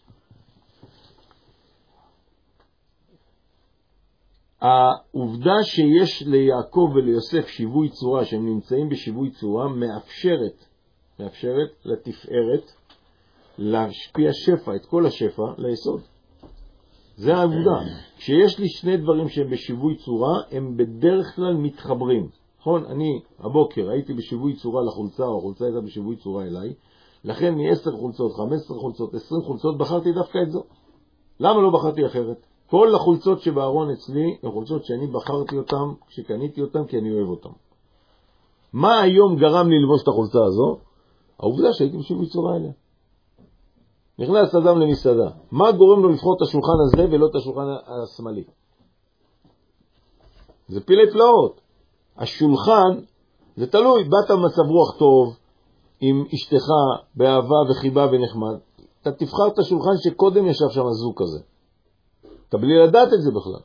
העובדה שיש ליעקב וליוסף שיווי צורה, שהם נמצאים בשיווי צורה, מאפשרת לתפארת להשפיע שפע, את כל השפע, ליסוד. זה העובדה. כשיש לי שני דברים שהם בשיווי צורה, הם בדרך כלל מתחברים. נכון? אני הבוקר הייתי בשיווי צורה לחולצה, או החולצה הייתה בשיווי צורה אליי, לכן מ10 חולצות, 15 חולצות, 20 חולצות, בחרתי דווקא את זו. למה לא בחרתי אחרת? כל החולצות שבארון אצלי, הן חולצות שאני בחרתי אותן, שקניתי אותן, כי אני אוהב אותן. מה היום גרם לי לבוש את החולצה הזו? העובדה שהייתי בשיווי צורה אליה. נכנס אדם למסעדה. מה גורם לו לבחור את השולחן הזה ולא את השולחן השמאלי? זה פלאי פלאות. השולחן, זה תלוי, באת במצב רוח טוב, עם אשתך, באהבה וחיבה ונחמד, אתה תבחר את השולחן שקודם ישב שם הזוג כזה. אתה בלי לדעת את זה בכלל.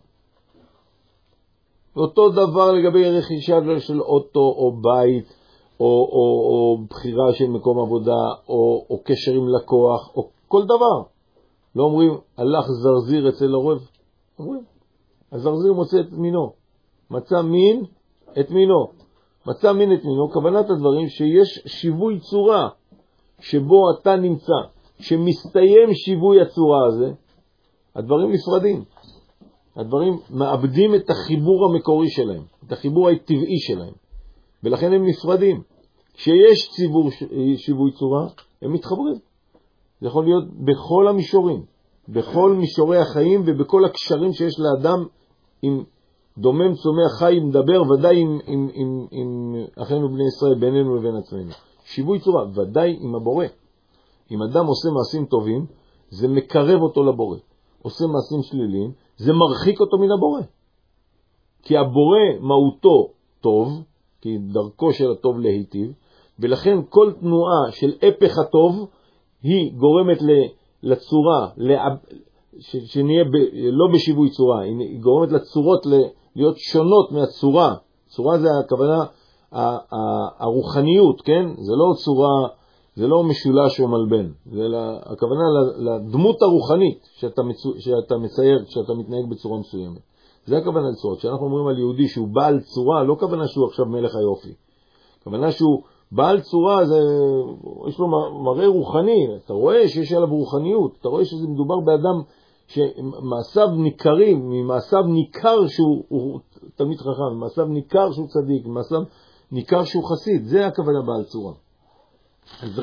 אותו דבר לגבי רכישה של אוטו או בית, או בחירה של מקום עבודה, או קשר עם לקוח, או כל דבר. לא אומרים, הלך זרזיר אצל עורב. אומרים, הזרזיר מוצא את מינו. מצא מין את מינו. מצא מין את מינו, כוונת הדברים שיש שיווי צורה שבו אתה נמצא. שמסתיים שיווי הצורה הזה, הדברים נפרדים. הדברים מאבדים את החיבור המקורי שלהם, את החיבור הטבעי שלהם. ולכן הם נפרדים. כשיש שיווי צורה, הם מתחברים. זה יכול להיות בכל המישורים, בכל מישורי החיים ובכל הקשרים שיש לאדם עם דומם, צומח, חי, מדבר, ודאי עם אחינו בני ישראל, בינינו לבין עצמנו. שיווי צורה, ודאי עם הבורא. אם אדם עושה מעשים טובים, זה מקרב אותו לבורא. עושה מעשים שליליים, זה מרחיק אותו מן הבורא. כי הבורא מהותו טוב, כי דרכו של הטוב להיטיב, ולכן כל תנועה של הפך הטוב, היא גורמת לצורה, שנהיה לא בשיווי צורה, היא גורמת לצורות להיות שונות מהצורה. צורה זה הכוונה, הרוחניות, כן? זה לא צורה, זה לא משולש או מלבן. זה הכוונה לדמות הרוחנית שאתה מצייר, כשאתה מתנהג בצורה מסוימת. זה הכוונה לצורות. כשאנחנו אומרים על יהודי שהוא בעל צורה, לא כוונה שהוא עכשיו מלך היופי. כוונה שהוא בעל צורה, יש לו מראה רוחני. אתה רואה שיש עליו רוחניות. אתה רואה שזה מדובר באדם שמעשיו ניכרים, ממעשיו ניכר שהוא תלמיד חכם, ממעשיו ניכר שהוא צדיק, ממעשיו ניכר שהוא חסיד. זה הכוונה בעל צורה. אז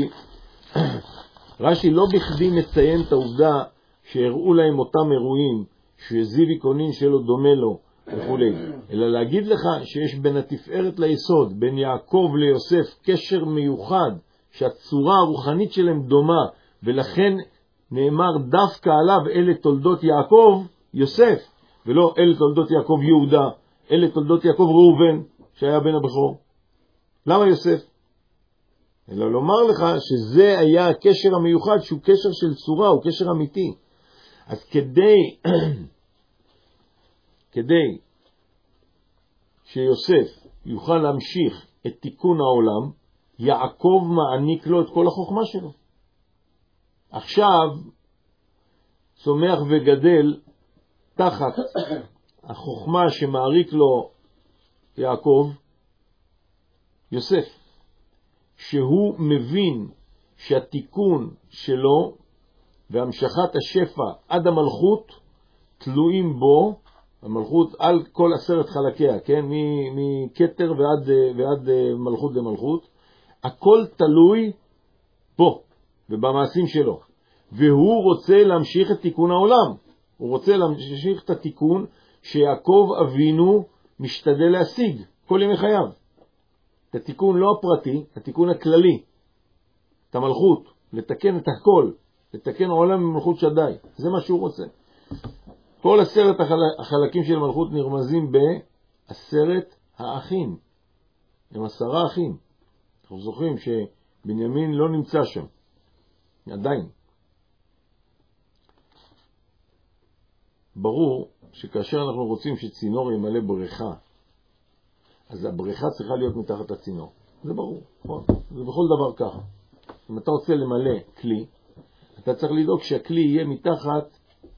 רש"י לא בכדי מציין את העובדה שהראו להם אותם אירועים, שזיו עיקונין שלו דומה לו וכו'. אלא להגיד לך שיש בין התפארת ליסוד, בין יעקב ליוסף, קשר מיוחד, שהצורה הרוחנית שלהם דומה, ולכן נאמר דווקא עליו אלה תולדות יעקב יוסף, ולא אלה תולדות יעקב יהודה, אלה תולדות יעקב ראובן, שהיה בן הבכור. למה יוסף? אלא לומר לך שזה היה הקשר המיוחד, שהוא קשר של צורה, הוא קשר אמיתי. אז כדי שיוסף יוכל להמשיך את תיקון העולם, יעקב מעניק לו את כל החוכמה שלו. עכשיו צומח וגדל תחת החוכמה שמעריק לו יעקב, יוסף, שהוא מבין שהתיקון שלו והמשכת השפע עד המלכות תלויים בו, המלכות על כל 10 חלקיה, כן? מכתר ועד מלכות למלכות, הכל תלוי בו ובמעשים שלו. והוא רוצה להמשיך את תיקון העולם. הוא רוצה להמשיך את התיקון שיעקב אבינו משתדל להשיג כל ימי חייו. את התיקון לא הפרטי, התיקון הכללי. את המלכות, לתקן את הכל, לתקן העולם ממלכות שדי. זה מה שהוא רוצה. כל 10 החלקים של המלכות נרמזים ב10 האחים. הם 10 אחים. אנחנו זוכרים שבנימין לא נמצא שם. עדיין. ברור שכאשר אנחנו רוצים שצינור ימלא בריכה, אז הבריכה צריכה להיות מתחת לצינור. זה ברור, נכון? זה בכל דבר ככה. אם אתה רוצה למלא כלי, אתה צריך לדאוג שהכלי יהיה מתחת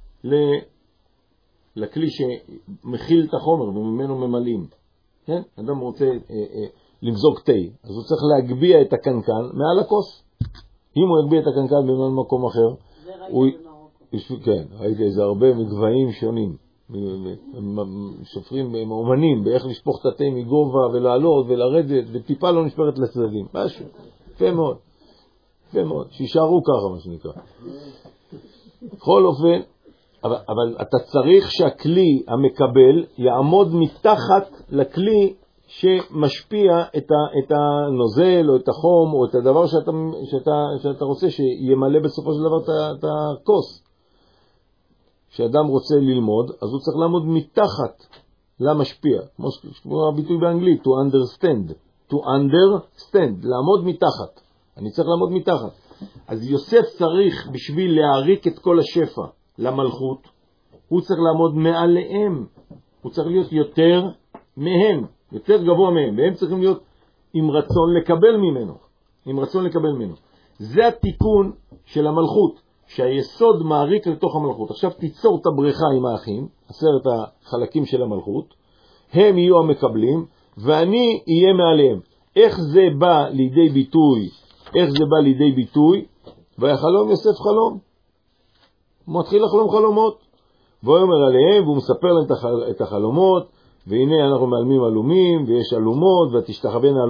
לכלי שמכיל את החומר וממנו ממלאים. כן? אדם רוצה למזוג תה, אז הוא צריך להגביע את הקנקן מעל הכוס. אם הוא יגביע את הקנקן במקום אחר, הוא... כן, ראיתי איזה הרבה מגבהים שונים. שופרים, הם אומנים באיך לשפוך את התה מגובה ולעלות ולרדת, וטיפה לא נשפרת לצדדים. משהו. יפה מאוד. יפה מאוד. שישארו ככה, מה שנקרא. בכל אופן, אבל אתה צריך שהכלי המקבל יעמוד מתחת לכלי שמשפיע את הנוזל או את החום או את הדבר שאתה רוצה שימלא בסופו של דבר את הכוס. כשאדם רוצה ללמוד, אז הוא צריך לעמוד מתחת למשפיע. כמו הביטוי באנגלית, to understand. To understand, לעמוד מתחת. אני צריך לעמוד מתחת. אז יוסף צריך, בשביל להעריק את כל השפע למלכות, הוא צריך לעמוד מעליהם. הוא צריך להיות יותר מהם, יותר גבוה מהם. והם צריכים להיות עם רצון לקבל ממנו. עם רצון לקבל ממנו. זה התיקון של המלכות. שהיסוד מעריק לתוך המלכות. עכשיו תיצור את הבריכה עם האחים, 10 החלקים של המלכות, הם יהיו המקבלים, ואני אהיה מעליהם. איך זה בא לידי ביטוי? איך זה בא לידי ביטוי? ויחלום יוסף חלום. הוא מתחיל לחלום חלומות. והוא אומר עליהם, והוא מספר להם את החלומות, והנה אנחנו מעלמים אלומים, ויש אלומות, ותשתחווינה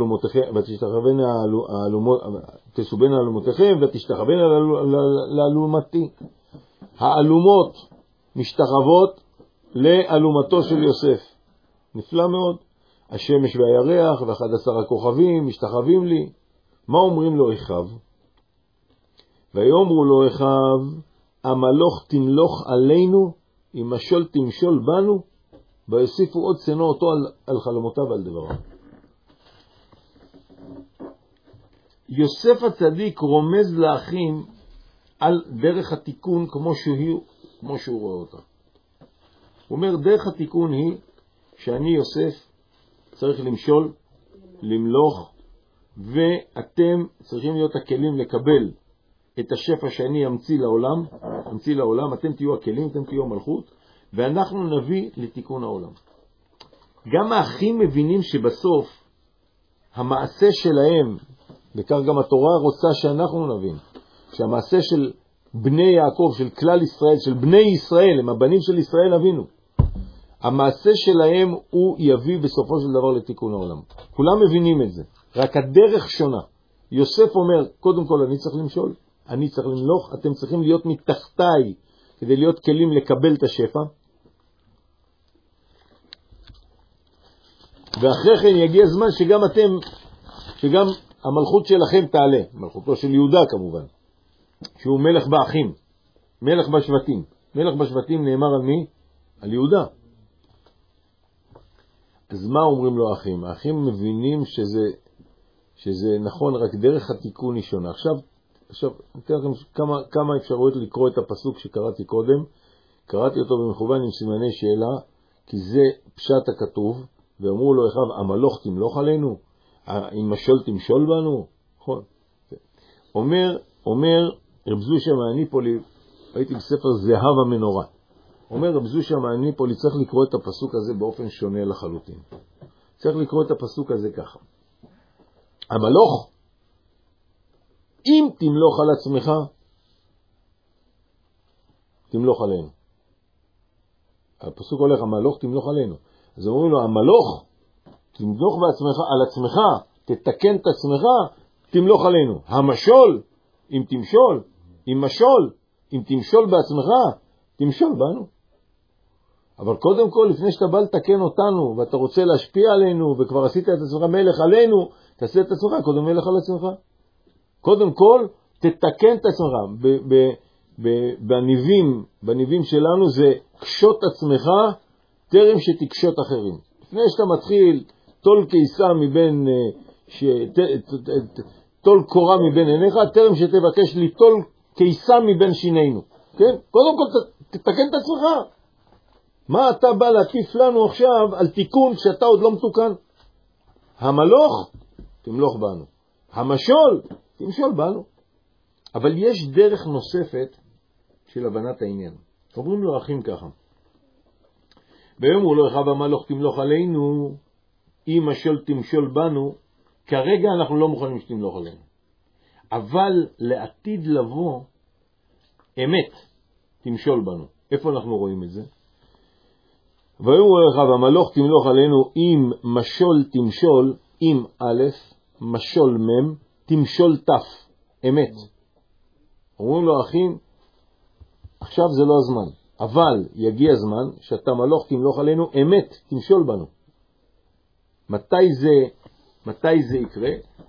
אלומותיכם, ותשתחווינה לאלומתי. האלומות משתחוות לאלומתו של יוסף. נפלא מאוד. השמש והירח ו11 הכוכבים משתחווים לי. מה אומרים לו אחיו? ויאמרו לו אחיו, המלוך תמלוך עלינו, אם משול תמשול בנו, ויוסיפו עוד צנו אותו על חלומותיו ועל דבריו. יוסף הצדיק רומז לאחים על דרך התיקון כמו שהוא רואה אותה. הוא אומר, דרך התיקון היא שאני יוסף צריך למשול, למלוך, ואתם צריכים להיות הכלים לקבל את השפע שאני אמציא לעולם, אתם תהיו הכלים, אתם תהיו המלכות, ואנחנו נביא לתיקון העולם. גם האחים מבינים שבסוף המעשה שלהם, וכך גם התורה רוצה שאנחנו נבין, שהמעשה של בני יעקב, של כלל ישראל, של בני ישראל, הם הבנים של ישראל אבינו, המעשה שלהם הוא יביא בסופו של דבר לתיקון העולם. כולם מבינים את זה, רק הדרך שונה. יוסף אומר, קודם כל אני צריך למשול, אני צריך למלוך, אתם צריכים להיות מתחתיי, כדי להיות כלים לקבל את השפע. ואחרי כן יגיע זמן שגם המלכות שלכם תעלה, מלכותו של יהודה כמובן, שהוא מלך באחים, מלך בשבטים. מלך בשבטים נאמר על מי? על יהודה. אז מה אומרים לו האחים? האחים מבינים שזה שזה נכון, רק דרך התיקון היא שונה. עכשיו אתן לכם כמה אפשרויות לקרוא את הפסוק שקראתי קודם. קראתי אותו במכוון עם סימני שאלה, כי זה פשט הכתוב, ואמרו לו אחיו, המלוך תמלוך עלינו? אם משול תמשול בנו? נכון. אומר רב זושה מהניפולי, הייתי בספר זהב המנורה, אומר רב זושה מהניפולי, צריך לקרוא את הפסוק הזה באופן שונה לחלוטין. צריך לקרוא את הפסוק הזה ככה: המלוך, אם תמלוך על עצמך, תמלוך עלינו. הפסוק הולך, המלוך תמלוך עלינו. אז אומרים לו, המלוך, תמלוך בעצמך, על עצמך, תתקן את עצמך, תמלוך עלינו. המשול, אם תמשול, אם תמשול בעצמך, תמשול בנו. אבל קודם כל, לפני שאתה בא לתקן אותנו, ואתה רוצה להשפיע עלינו, וכבר עשית את עצמך מלך עלינו, תעשה את עצמך, קודם מלך על עצמך. קודם כל, תתקן את עצמך. בניבים שלנו זה קשות עצמך, טרם שתקשות אחרים. לפני שאתה מתחיל, תול קיסה מבין, תול קורה מבין עיניך, טרם שתבקש ליטול קיסה מבין שינינו. כן? קודם כל, תתקן את עצמך. מה אתה בא להטיף לנו עכשיו על תיקון כשאתה עוד לא מתוקן? המלוך, תמלוך בנו. המשול, תמשול בנו. אבל יש דרך נוספת של הבנת העניין. אומרים לו אחים ככה: ביום הוא לא אחיו, המלוך תמלוך עלינו, אם משול תמשול בנו. כרגע אנחנו לא מוכנים שתמלוך עלינו, אבל לעתיד לבוא אמת תמשול בנו. איפה אנחנו רואים את זה? ויאמר אליו, המלוך תמלוך עלינו, אם משול תמשול, אם א', משול מ', תמשול ת', אמת. אומרים לו אחים, עכשיו זה לא הזמן, אבל יגיע זמן שאתה מלוך תמלוך עלינו, אמת תמשול בנו. מתי זה יקרה?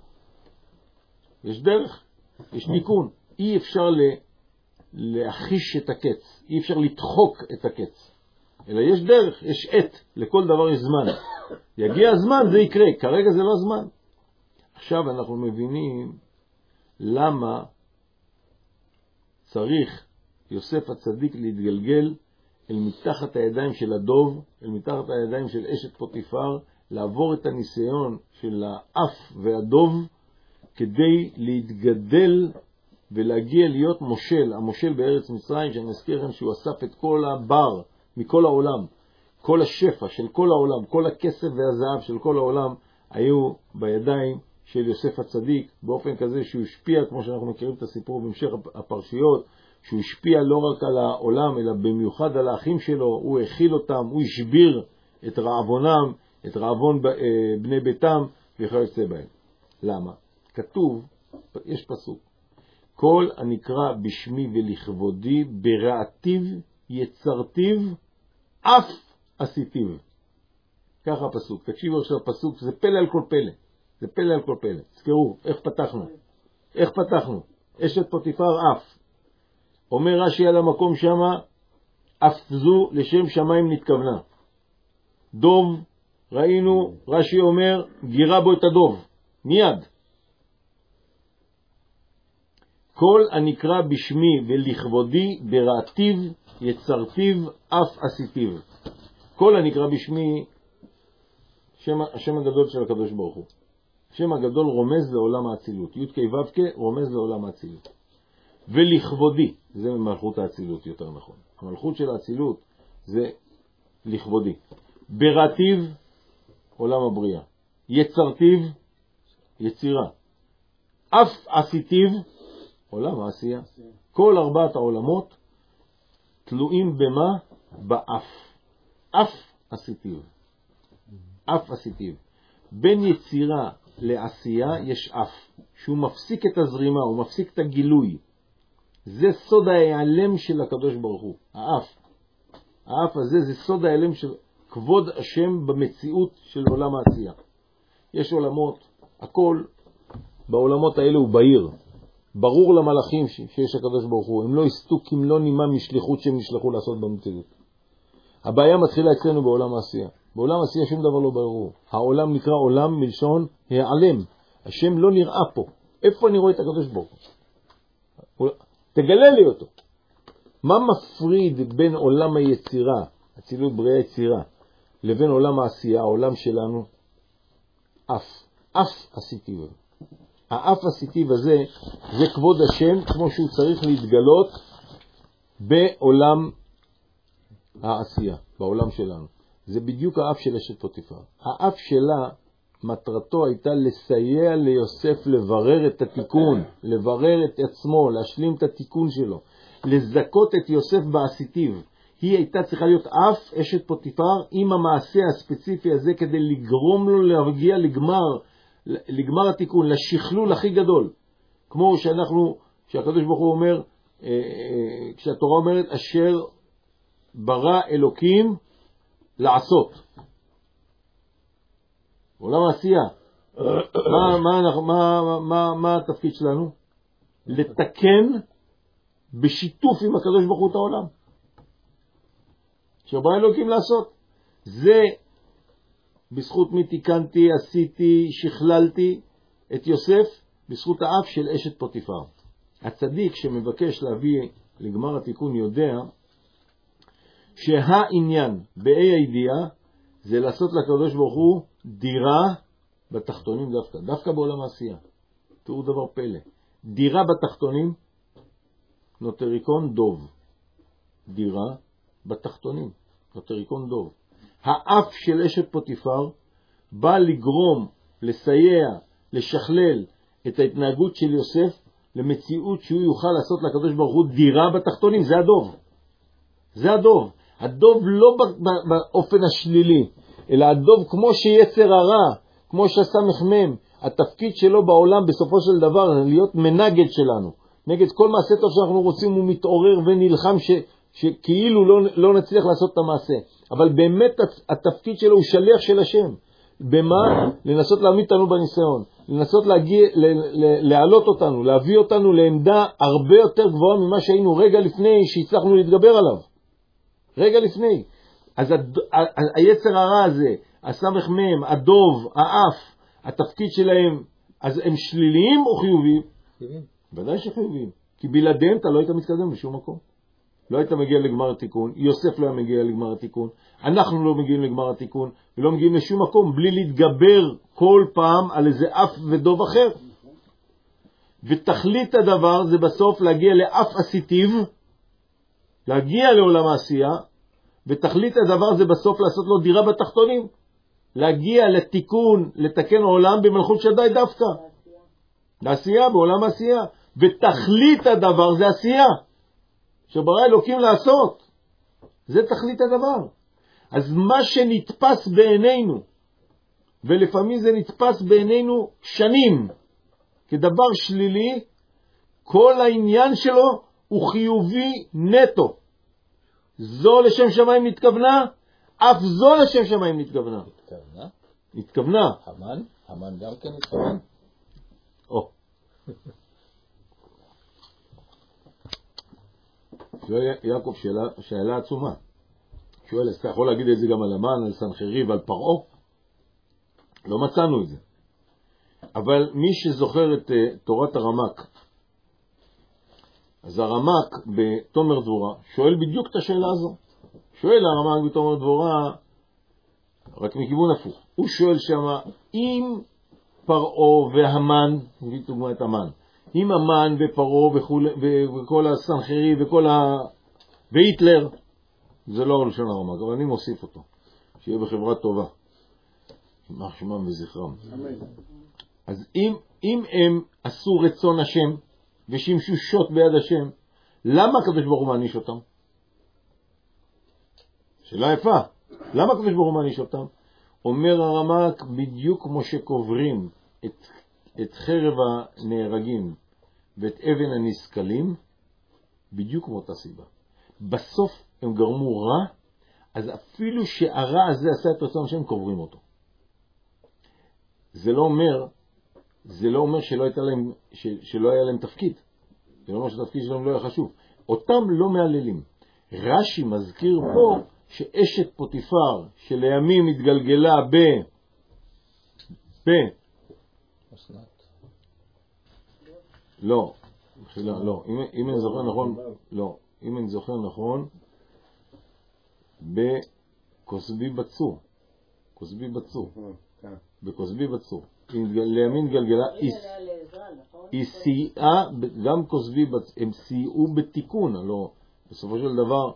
יש דרך, יש תיקון. אי אפשר להחיש את הקץ, אי אפשר לדחוק את הקץ, אלא יש דרך, יש עת, לכל דבר יש זמן. יגיע הזמן, זה יקרה, כרגע זה לא זמן. עכשיו אנחנו מבינים למה צריך יוסף הצדיק להתגלגל אל מתחת הידיים של הדוב, אל מתחת הידיים של אשת פוטיפר, לעבור את הניסיון של האף והדוב, כדי להתגדל ולהגיע להיות מושל, המושל בארץ מצרים, שאני מזכיר לכם שהוא אסף את כל הבר מכל העולם, כל השפע של כל העולם, כל הכסף והזהב של כל העולם, היו בידיים של יוסף הצדיק, באופן כזה שהוא השפיע, כמו שאנחנו מכירים את הסיפור בהמשך הפרשיות, שהוא השפיע לא רק על העולם, אלא במיוחד על האחים שלו, הוא הכיל אותם, הוא השביר את רעבונם, את רעבון בני ביתם, וכיוצא בהם. למה? כתוב, יש פסוק, כל הנקרא בשמי ולכבודי, ברעתיו יצרתיו, אף עשיתיו. ככה הפסוק. תקשיבו עכשיו הפסוק, זה פלא על כל פלא. זה פלא על כל פלא. תזכרו, איך פתחנו? אשת פוטיפר אף. אומר רש"י על המקום שמה, אף זו לשם שמיים נתכוונה. דוב, ראינו, רש"י אומר, גירה בו את הדוב. מיד. כל הנקרא בשמי ולכבודי, ברעתיו יצרתיו, אף עשיתיו. כל הנקרא בשמי, השם הגדול של הקדוש ברוך הוא. השם הגדול רומז לעולם האצילות. י' כ' ו' כ' רומז לעולם האצילות. ולכבודי, זה מלכות האצילות יותר נכון. המלכות של האצילות זה לכבודי. ברעתיו, עולם הבריאה. יצרתיו, יצירה. אף עשיתיו, עולם העשייה. כל ארבעת העולמות תלויים במה? באף. אף עשיתיו. אף עשיתיו. בין יצירה לעשייה יש אף, שהוא מפסיק את הזרימה, הוא מפסיק את הגילוי. זה סוד ההיעלם של הקדוש ברוך הוא, האף. האף הזה זה סוד ההיעלם של כבוד השם במציאות של עולם העשייה. יש עולמות, הכל בעולמות האלה הוא בהיר. ברור למלאכים שיש הקדוש ברוך הוא, הם לא יסתו כמלוא נימה משליחות שהם נשלחו לעשות במציאות. הבעיה מתחילה אצלנו בעולם העשייה. בעולם העשייה שום דבר לא ברור. העולם נקרא עולם מלשון העלם. השם לא נראה פה. איפה אני רואה את הקדוש ברוך הוא? תגלה לי אותו. מה מפריד בין עולם היצירה, אצילות בריאה יצירה, לבין עולם העשייה, העולם שלנו? אף הסיטיב. האף הסיטיב הזה, זה כבוד השם, כמו שהוא צריך להתגלות בעולם העשייה, בעולם שלנו. זה בדיוק האף של אשת פוטיפר. האף שלה, מטרתו הייתה לסייע ליוסף לברר את התיקון, לברר את עצמו, להשלים את התיקון שלו, לזכות את יוסף בעשיתיו. היא הייתה צריכה להיות אף אשת פוטיפר עם המעשה הספציפי הזה כדי לגרום לו להגיע לגמר התיקון, לשכלול הכי גדול. כמו שהקדוש ברוך הוא אומר, כשהתורה אומרת אשר ברא אלוקים לעשות. עולם העשייה. מה התפקיד שלנו? לתקן בשיתוף עם הקדוש ברוך הוא את העולם. שברא אלוקים לעשות. זה בזכות מי תיקנתי, עשיתי, שכללתי את יוסף, בזכות האף של אשת פוטיפר. הצדיק שמבקש להביא לגמר התיקון יודע שהעניין באי הידיעה זה לעשות לקדוש ברוך הוא דירה בתחתונים דווקא בעולם העשייה. תראו דבר פלא. דירה בתחתונים, נוטריקון דוב. דירה בתחתונים, נוטריקון דוב. האף של אשת פוטיפר בא לגרום, לסייע, לשכלל את ההתנהגות של יוסף למציאות שהוא יוכל לעשות לקדוש ברוך הוא דירה בתחתונים. זה הדוב. זה הדוב. הדוב לא באופן השלילי, אלא הדוב כמו שיצר הרע, כמו שהסמ"ם, התפקיד שלו בעולם בסופו של דבר להיות מנגד שלנו. נגד כל מעשה טוב שאנחנו רוצים הוא מתעורר ונלחם שכאילו לא נצליח לעשות את המעשה. אבל באמת התפקיד שלו הוא שליח של השם. במה? לנסות להעמיד אותנו בניסיון. לנסות להעלות אותנו, להביא אותנו לעמדה הרבה יותר גבוהה ממה שהיינו רגע לפני שהצלחנו להתגבר עליו. רגע לפני. אז היצר הרע הזה, הסמ"ם, הדוב, האף, התפקיד שלהם, אז הם שליליים או חיוביים? ודאי שחיוביים. כי בלעדיהם אתה לא היית מתקדם בשום מקום. לא היית מגיע לגמר התיקון, יוסף לא היה מגיע לגמר התיקון, אנחנו לא מגיעים לגמר התיקון, ולא מגיעים לשום מקום בלי להתגבר כל פעם על איזה אף ודוב אחר. ותכלית הדבר זה בסוף להגיע לאף הסיטיב, להגיע לעולם העשייה, ותכלית הדבר זה בסוף לעשות לו דירה בתחתונים, להגיע לתיקון, לתקן עולם במלכות שדי דווקא. לעשייה, בעולם העשייה. ותכלית הדבר זה עשייה. שברא אלוקים לעשות. זה תכלית הדבר. אז מה שנתפס בעינינו, ולפעמים זה נתפס בעינינו שנים, כדבר שלילי, כל העניין שלו הוא חיובי נטו. זו לשם שמיים נתכוונה, אף זו לשם שמיים נתכוונה. נתכוונה. המן גם כן נתכוון. שואל יעקב שאלה עצומה. שואל, אז אתה יכול להגיד את זה גם על המן, על סנחריב, על פרעה? לא מצאנו את זה. אבל מי שזוכר את תורת הרמק, אז הרמק בתומר דבורה שואל בדיוק את השאלה הזו. שואל הרמק בתומר דבורה רק מכיוון הפוך. הוא שואל שמה, אם פרעה והמן, נביא דוגמה את המן, עם המן ופרעה וכל הסנחרי והיטלר, זה לא לשון הרמק, אבל אני מוסיף אותו, שיהיה בחברה טובה, יימח שמם וזכרם. אז אם הם עשו רצון השם ושימשו שוט ביד השם, למה הקדוש ברוך הוא מעניש אותם? שאלה יפה. למה הקדוש ברוך הוא מעניש אותם? אומר הרמק, בדיוק כמו שקוברים את חרב הנהרגים ואת אבן הנסקלים, בדיוק כמו אותה סיבה. בסוף הם גרמו רע, אז אפילו שהרע הזה עשה את רצון השם, קוברים אותו. זה לא אומר שלא היה להם תפקיד. זה לא אומר שהתפקיד שלהם לא היה חשוב. אותם לא מעללים. רש"י מזכיר פה שאשת פוטיפר שלימים התגלגלה לא, לא. אם אני זוכר נכון, לא. אם אני זוכר נכון, בכוסבי בצור. כוסבי בצור. בכוסבי בצור. לימין גלגלה, היא סייעה, גם כוסבי בצור, הם סייעו בתיקון, הלוא בסופו של דבר,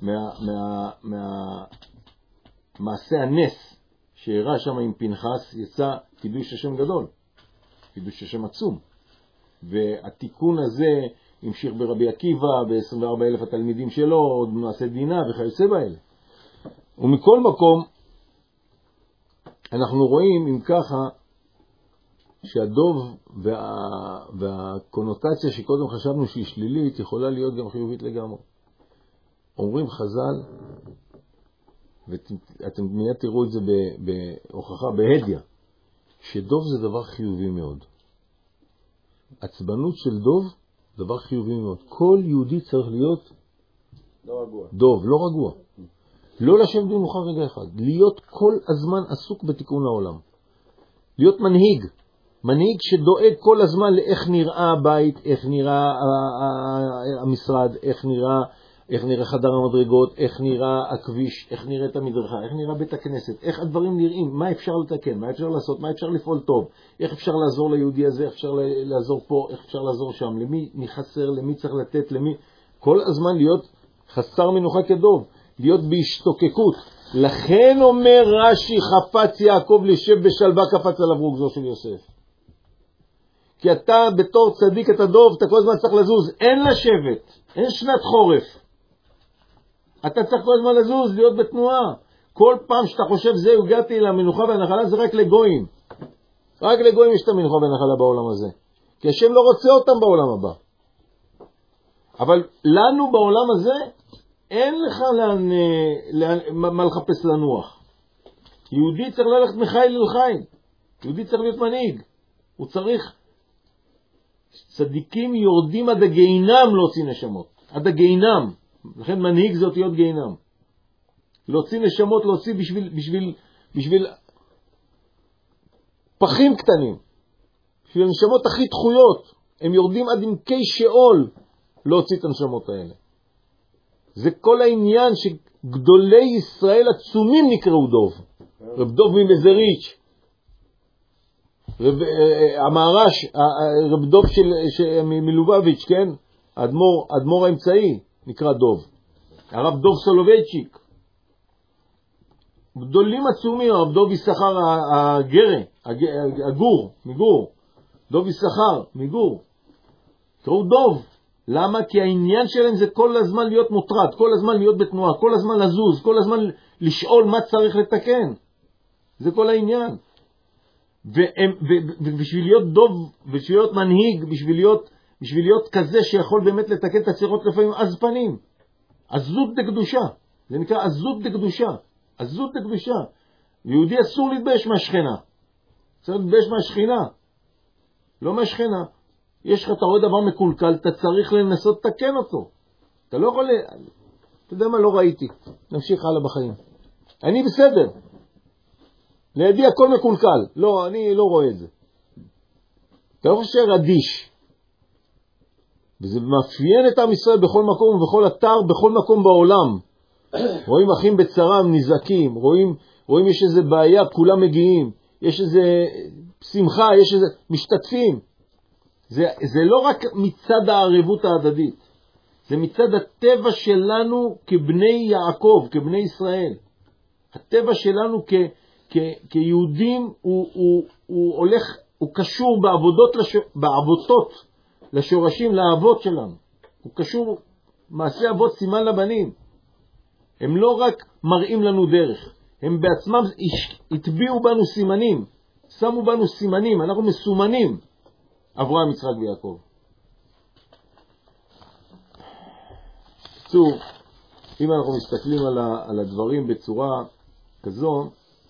מעשה הנס שהראה שם עם פנחס, יצא קידוש השם גדול, קידוש השם עצום. והתיקון הזה המשיך ברבי עקיבא, ב-24,000 התלמידים שלו, עוד מעשה דינה וכיוצא באלה. ומכל מקום, אנחנו רואים אם ככה, שהדוב והקונוטציה שקודם חשבנו שהיא שלילית, יכולה להיות גם חיובית לגמרי. אומרים חז"ל, ואתם מיד תראו את זה בהוכחה, בהדיה, שדוב זה דבר חיובי מאוד. עצבנות של דוב, דבר חיובי מאוד. כל יהודי צריך להיות לא רגוע. דוב, לא רגוע. לא לשם במנוחה רגע אחד. להיות כל הזמן עסוק בתיקון העולם. להיות מנהיג. מנהיג שדואג כל הזמן לאיך נראה הבית, איך נראה המשרד, איך נראה חדר המדרגות, איך נראה הכביש, איך נראית המדרכה, איך נראה בית הכנסת, איך הדברים נראים, מה אפשר לתקן, מה אפשר לעשות, מה אפשר לפעול טוב, איך אפשר לעזור ליהודי הזה, איך אפשר לעזור פה, איך אפשר לעזור שם, למי חסר, למי צריך לתת, למי, כל הזמן להיות חסר מנוחה כדוב, להיות בהשתוקקות. לכן אומר רש"י, חפץ יעקב לשב בשלווה, קפץ עליו רוגזו של יוסף. כי אתה בתור צדיק אתה דוב, אתה כל הזמן צריך לזוז, אין לשבת, אין שנת חורף. אתה צריך כל הזמן לזוז, להיות בתנועה. כל פעם שאתה חושב זהו, הגעתי למנוחה והנחלה, זה רק לגויים. רק לגויים יש את המנוחה והנחלה בעולם הזה. כי השם לא רוצה אותם בעולם הבא. אבל לנו בעולם הזה, אין לך מה לחפש לנוח. יהודי צריך ללכת מחיל אל חיל. יהודי צריך להיות מנהיג. הוא צריך... צדיקים יורדים עד הגיהינם להוציא נשמות. עד הגיהינם. לכן מנהיג זה אותיות גיהינם. להוציא נשמות, להוציא בשביל פחים קטנים. בשביל הנשמות הכי דחויות. הם יורדים עד עמקי שאול להוציא את הנשמות האלה. זה כל העניין שגדולי ישראל עצומים נקראו דוב. רב דוב ממזריץ', המערש, רב דוב מלובביץ', כן? אדמו"ר האמצעי נקרא דוב. הרב דוב סולובייצ'יק. גדולים עצומים, הרב דוב יששכר הגרה, מגור. דוב יששכר, מגור. קראו דוב. למה? כי העניין שלהם זה כל הזמן להיות מוטרד, כל הזמן להיות בתנועה, כל הזמן לזוז, כל הזמן לשאול מה צריך לתקן. זה כל העניין. ובשביל להיות דוב, בשביל להיות מנהיג, בשביל להיות כזה שיכול באמת לתקן את הצירות לפעמים עז פנים. עזות דקדושה. זה נקרא עזות דקדושה. עזות דקדושה. יהודי אסור להתבייש מהשכנה. צריך להתבייש מהשכינה. לא מהשכנה. יש לך, אתה רואה דבר מקולקל, אתה צריך לנסות לתקן אותו. אתה לא יכול... אתה יודע מה? לא ראיתי. נמשיך הלאה בחיים. אני בסדר. לידי הכל מקולקל. לא, אני לא רואה את זה. אתה לא חושב רדיש. וזה מאפיין את עם ישראל בכל מקום ובכל אתר, בכל מקום בעולם. רואים אחים בצרם, נזקים. רואים יש איזה בעיה, כולם מגיעים. יש איזה שמחה, יש איזה משתתפים. זה לא רק מצד הערבות ההדדית. זה מצד הטבע שלנו כבני יעקב, כבני ישראל. הטבע שלנו כיהודים הוא הולך, הוא קשור בעבותות לשורשים, לאבות שלנו. הוא קשור, מעשי אבות סימן לבנים. הם לא רק מראים לנו דרך, הם בעצמם הטביעו בנו סימנים, שמו בנו סימנים, אנחנו מסומנים, אברהם, יצחק ויעקב. צור, אם אנחנו מסתכלים על הדברים בצורה כזו,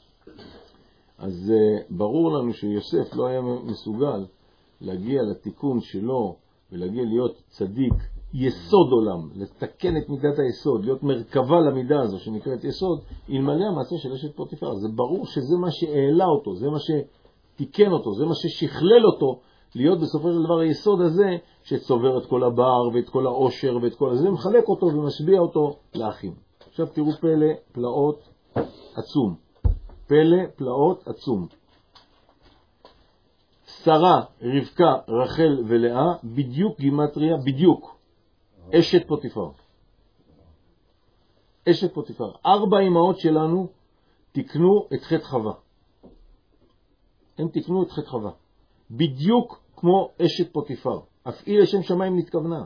אז ברור לנו שיוסף לא היה מסוגל להגיע לתיקון שלו ולהגיע להיות צדיק יסוד עולם, לתקן את מידת היסוד, להיות מרכבה למידה הזו שנקראת יסוד, אלמלא המעשה של אשת פוטיפר. זה ברור שזה מה שהעלה אותו, זה מה שתיקן אותו, זה מה ששכלל אותו להיות בסופו של דבר היסוד הזה שצובר את כל הבר ואת כל העושר ואת כל הזה, מחלק אותו ומשביע אותו לאחים. עכשיו תראו פלא פלאות עצום. פלא פלאות עצום. שרה, רבקה, רחל ולאה, בדיוק גימטריה, בדיוק. אשת פוטיפר. אשת פוטיפר. 4 אמהות שלנו תקנו את חטא חווה. הם תקנו את חטא חווה. בדיוק כמו אשת פוטיפר. אפעיל לשם שמיים נתכוונה.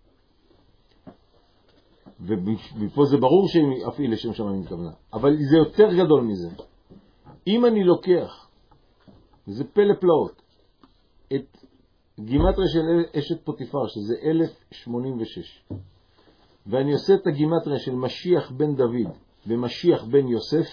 ומפה זה ברור שאפעיל לשם שמיים נתכוונה. אבל זה יותר גדול מזה. אם אני לוקח, זה פלא פלאות, את גימטריה של אשת פוטיפר, שזה 1086, ואני עושה את הגימטריה של משיח בן דוד ומשיח בן יוסף,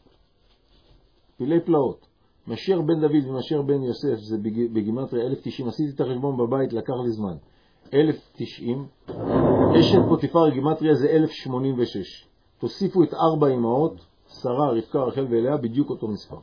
פלא פלאות. משיח בן דוד ומשיח בן יוסף זה בגימטריה 1090, עשיתי את החשבון בבית, לקח לי זמן. 1090, אשת פוטיפר גימטריה זה 1086. תוסיפו את 4 אמהות, שרה, רבקה, רחל ולאה, בדיוק אותו מספר.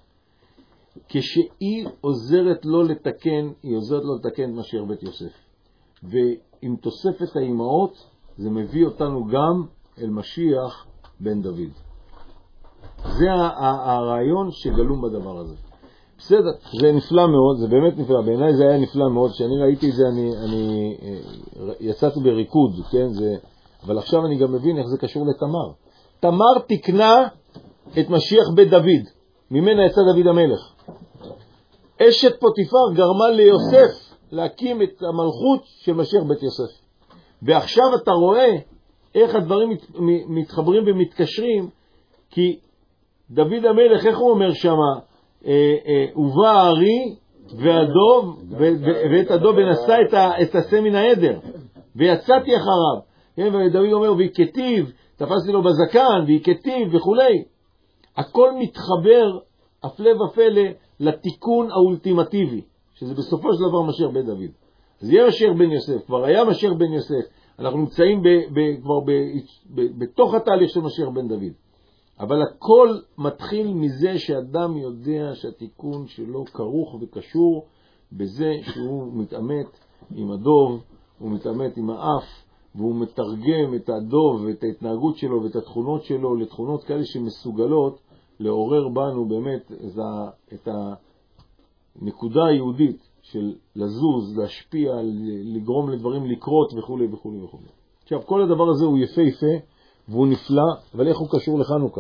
כשהיא עוזרת לו לתקן, היא עוזרת לו לתקן את משיח בית יוסף. ועם תוספת האמהות, זה מביא אותנו גם אל משיח בן דוד. זה הרעיון שגלום בדבר הזה. בסדר, זה נפלא מאוד, זה באמת נפלא. בעיניי זה היה נפלא מאוד. כשאני ראיתי את זה, אני יצאתי בריקוד, כן? אבל עכשיו אני גם מבין איך זה קשור לתמר. תמר תקנה את משיח בית דוד, ממנה יצא דוד המלך. אשת פוטיפר גרמה ליוסף להקים את המלכות של משיח בית יוסף. ועכשיו אתה רואה איך הדברים מתחברים ומתקשרים, כי דוד המלך, איך הוא אומר שם? ובא הארי והדוב, ואת הדוב ונשא את הסם מן העדר, ויצאתי אחריו. ודוד אומר, ויקטיב, תפסתי לו בזקן, ויקטיב וכולי. הכל מתחבר, הפלא ופלא, לתיקון האולטימטיבי, שזה בסופו של דבר משיח בן דוד. אז יהיה משיח בן יוסף, כבר היה משיח בן יוסף, אנחנו נמצאים כבר בתוך התהליך של משיח בן דוד. אבל הכל מתחיל מזה שאדם יודע שהתיקון שלו כרוך וקשור בזה שהוא מתאמת עם הדוב, הוא מתאמת עם האף, והוא מתרגם את הדוב ואת ההתנהגות שלו ואת התכונות שלו לתכונות כאלה שמסוגלות לעורר בנו באמת את הנקודה היהודית של לזוז, להשפיע, לגרום לדברים לקרות וכו' וכו' וכו'. עכשיו, כל הדבר הזה הוא יפה יפה והוא נפלא, אבל איך הוא קשור לחנוכה?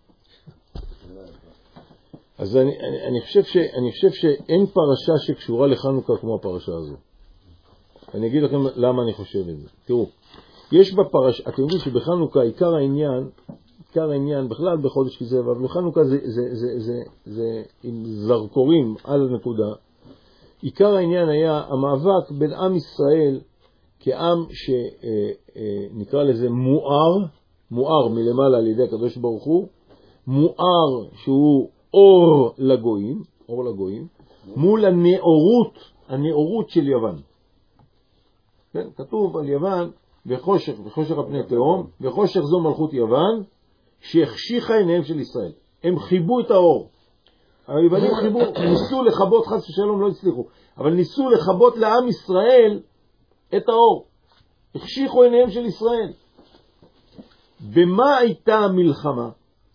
אז אני חושב שאין פרשה שקשורה לחנוכה כמו הפרשה הזו. אני אגיד לכם למה אני חושב את זה. תראו, יש בפרשה, אתם יודעים שבחנוכה עיקר העניין בכלל בחודש כזה, אבל בחנוכה זה עם זרקורים על הנקודה. עיקר העניין היה המאבק בין עם ישראל כעם שנקרא לזה מואר מלמעלה על ידי הקדוש ברוך הוא, מואר שהוא אור לגויים, מול הנאורות של יוון. כן, כתוב על יוון, וחושך על פני תהום, וחושך זו מלכות יוון, שהחשיכה עיניהם של ישראל. הם חיבו את האור. היוונים חיבו, ניסו לחבות, חס ושלום לא הצליחו, אבל ניסו לחבות לעם ישראל את האור. החשיכו עיניהם של ישראל. במה הייתה המלחמה?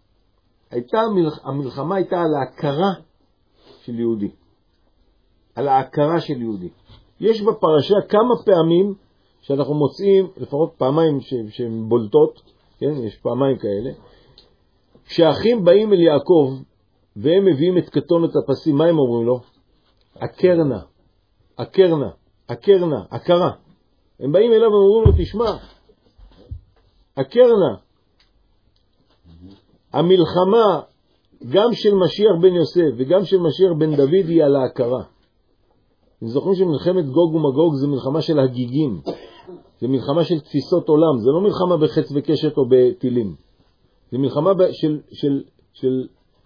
המלחמה הייתה על ההכרה של יהודי. על ההכרה של יהודי. יש בפרשה כמה פעמים שאנחנו מוצאים, לפחות פעמיים שהן בולטות, כן? יש פעמיים כאלה, כשהאחים באים אל יעקב והם מביאים את כתונת הפסים, מה הם אומרים לו? הכרה. הם באים אליו ואומרים לו, תשמע, הכרנה. המלחמה גם של משיח בן יוסף וגם של משיח בן דוד היא על ההכרה. אתם זוכרים שמלחמת גוג ומגוג זה מלחמה של הגיגים, זה מלחמה של תפיסות עולם, זה לא מלחמה בחץ וקשת או בטילים, זה מלחמה של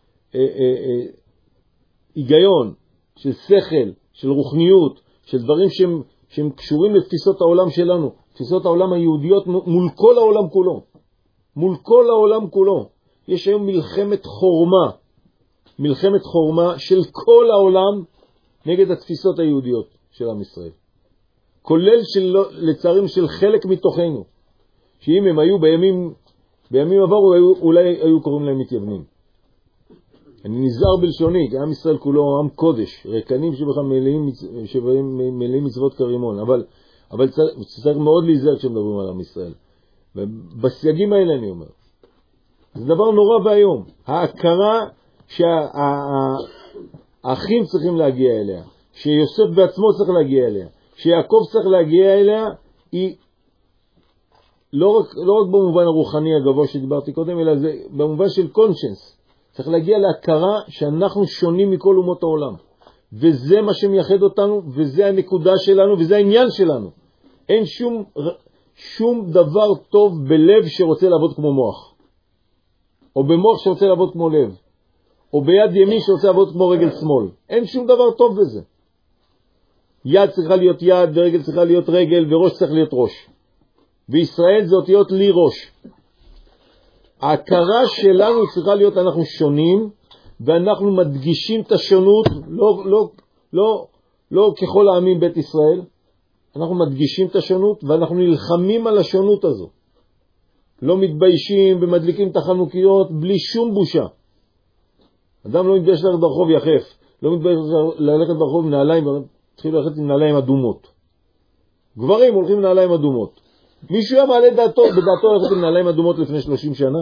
היגיון, של שכל, של רוחניות, של דברים שהם קשורים לתפיסות העולם שלנו, תפיסות העולם היהודיות מול כל העולם כולו. מול כל העולם כולו. יש היום מלחמת חורמה של כל העולם נגד התפיסות היהודיות של עם ישראל. כולל לצערים של חלק מתוכנו, שאם הם היו בימים עברו, אולי היו קוראים להם מתייוונים. אני נזהר בלשוני, כי עם ישראל כולו עם קודש, רקנים שבכלל מלאים מצוות כרימון, אבל צריך מאוד להיזהר כשמדברים על עם ישראל. ובסייגים האלה אני אומר, זה דבר נורא והיום. ההכרה שהאחים צריכים להגיע אליה, שיוסף בעצמו צריך להגיע אליה, שיעקב צריך להגיע אליה, היא לא רק במובן הרוחני הגבוה שדיברתי קודם, אלא זה במובן של קונשנס. צריך להגיע להכרה שאנחנו שונים מכל אומות העולם. וזה מה שמייחד אותנו, וזה הנקודה שלנו, וזה העניין שלנו. אין שום דבר טוב בלב שרוצה לעבוד כמו מוח. או במוח שרוצה לעבוד כמו לב. או ביד ימין שרוצה לעבוד כמו רגל שמאל. אין שום דבר טוב בזה. יד צריכה להיות יד, ורגל צריכה להיות רגל, וראש צריך להיות ראש. בישראל זה אותיות לי ראש. ההכרה שלנו צריכה להיות, אנחנו שונים, ואנחנו מדגישים את השונות, לא ככל העמים בית ישראל, אנחנו מדגישים את השונות, ואנחנו נלחמים על השונות הזו. לא מתביישים ומדליקים את החנוכיות בלי שום בושה. אדם לא מתבייש ללכת ברחוב יחף, לא מתבייש ללכת ברחוב עם נעליים, התחילו ללכת עם נעליים אדומות. גברים הולכים עם נעליים אדומות. מישהו היה מעלה בדעתו ללכת עם נעליים אדומות לפני 30 שנה?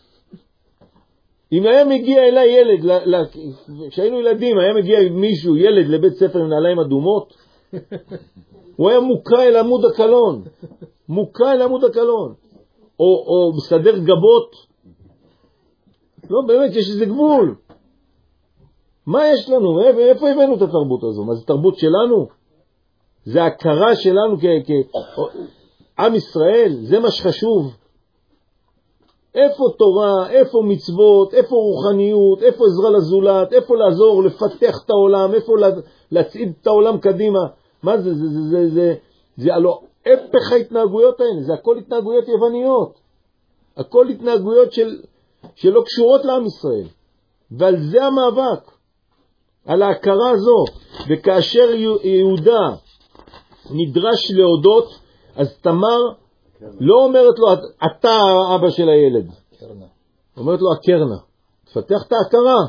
אם היה מגיע אליי ילד, כשהיינו ילדים, היה מגיע מישהו, ילד לבית ספר עם נעליים אדומות, הוא היה מוקע אל עמוד הקלון. מוקע אל עמוד הקלון. או מסדר גבות. לא, באמת, יש איזה גבול. מה יש לנו? איפה הבאנו את התרבות הזו? מה זה תרבות שלנו? זה הכרה שלנו עם ישראל, זה מה שחשוב. איפה תורה, איפה מצוות, איפה רוחניות, איפה עזרה לזולת, איפה לעזור, לפתח את העולם, איפה להצעיד את העולם קדימה. מה זה? זה הלא הפך ההתנהגויות האלה, זה הכל התנהגויות יווניות. הכל התנהגויות שלא קשורות לעם ישראל. ועל זה המאבק, על ההכרה הזו. וכאשר יהודה נדרש להודות, אז תמר לא אומרת לו, אתה האבא של הילד. אומרת לו, הקרנה. תפתח את ההכרה.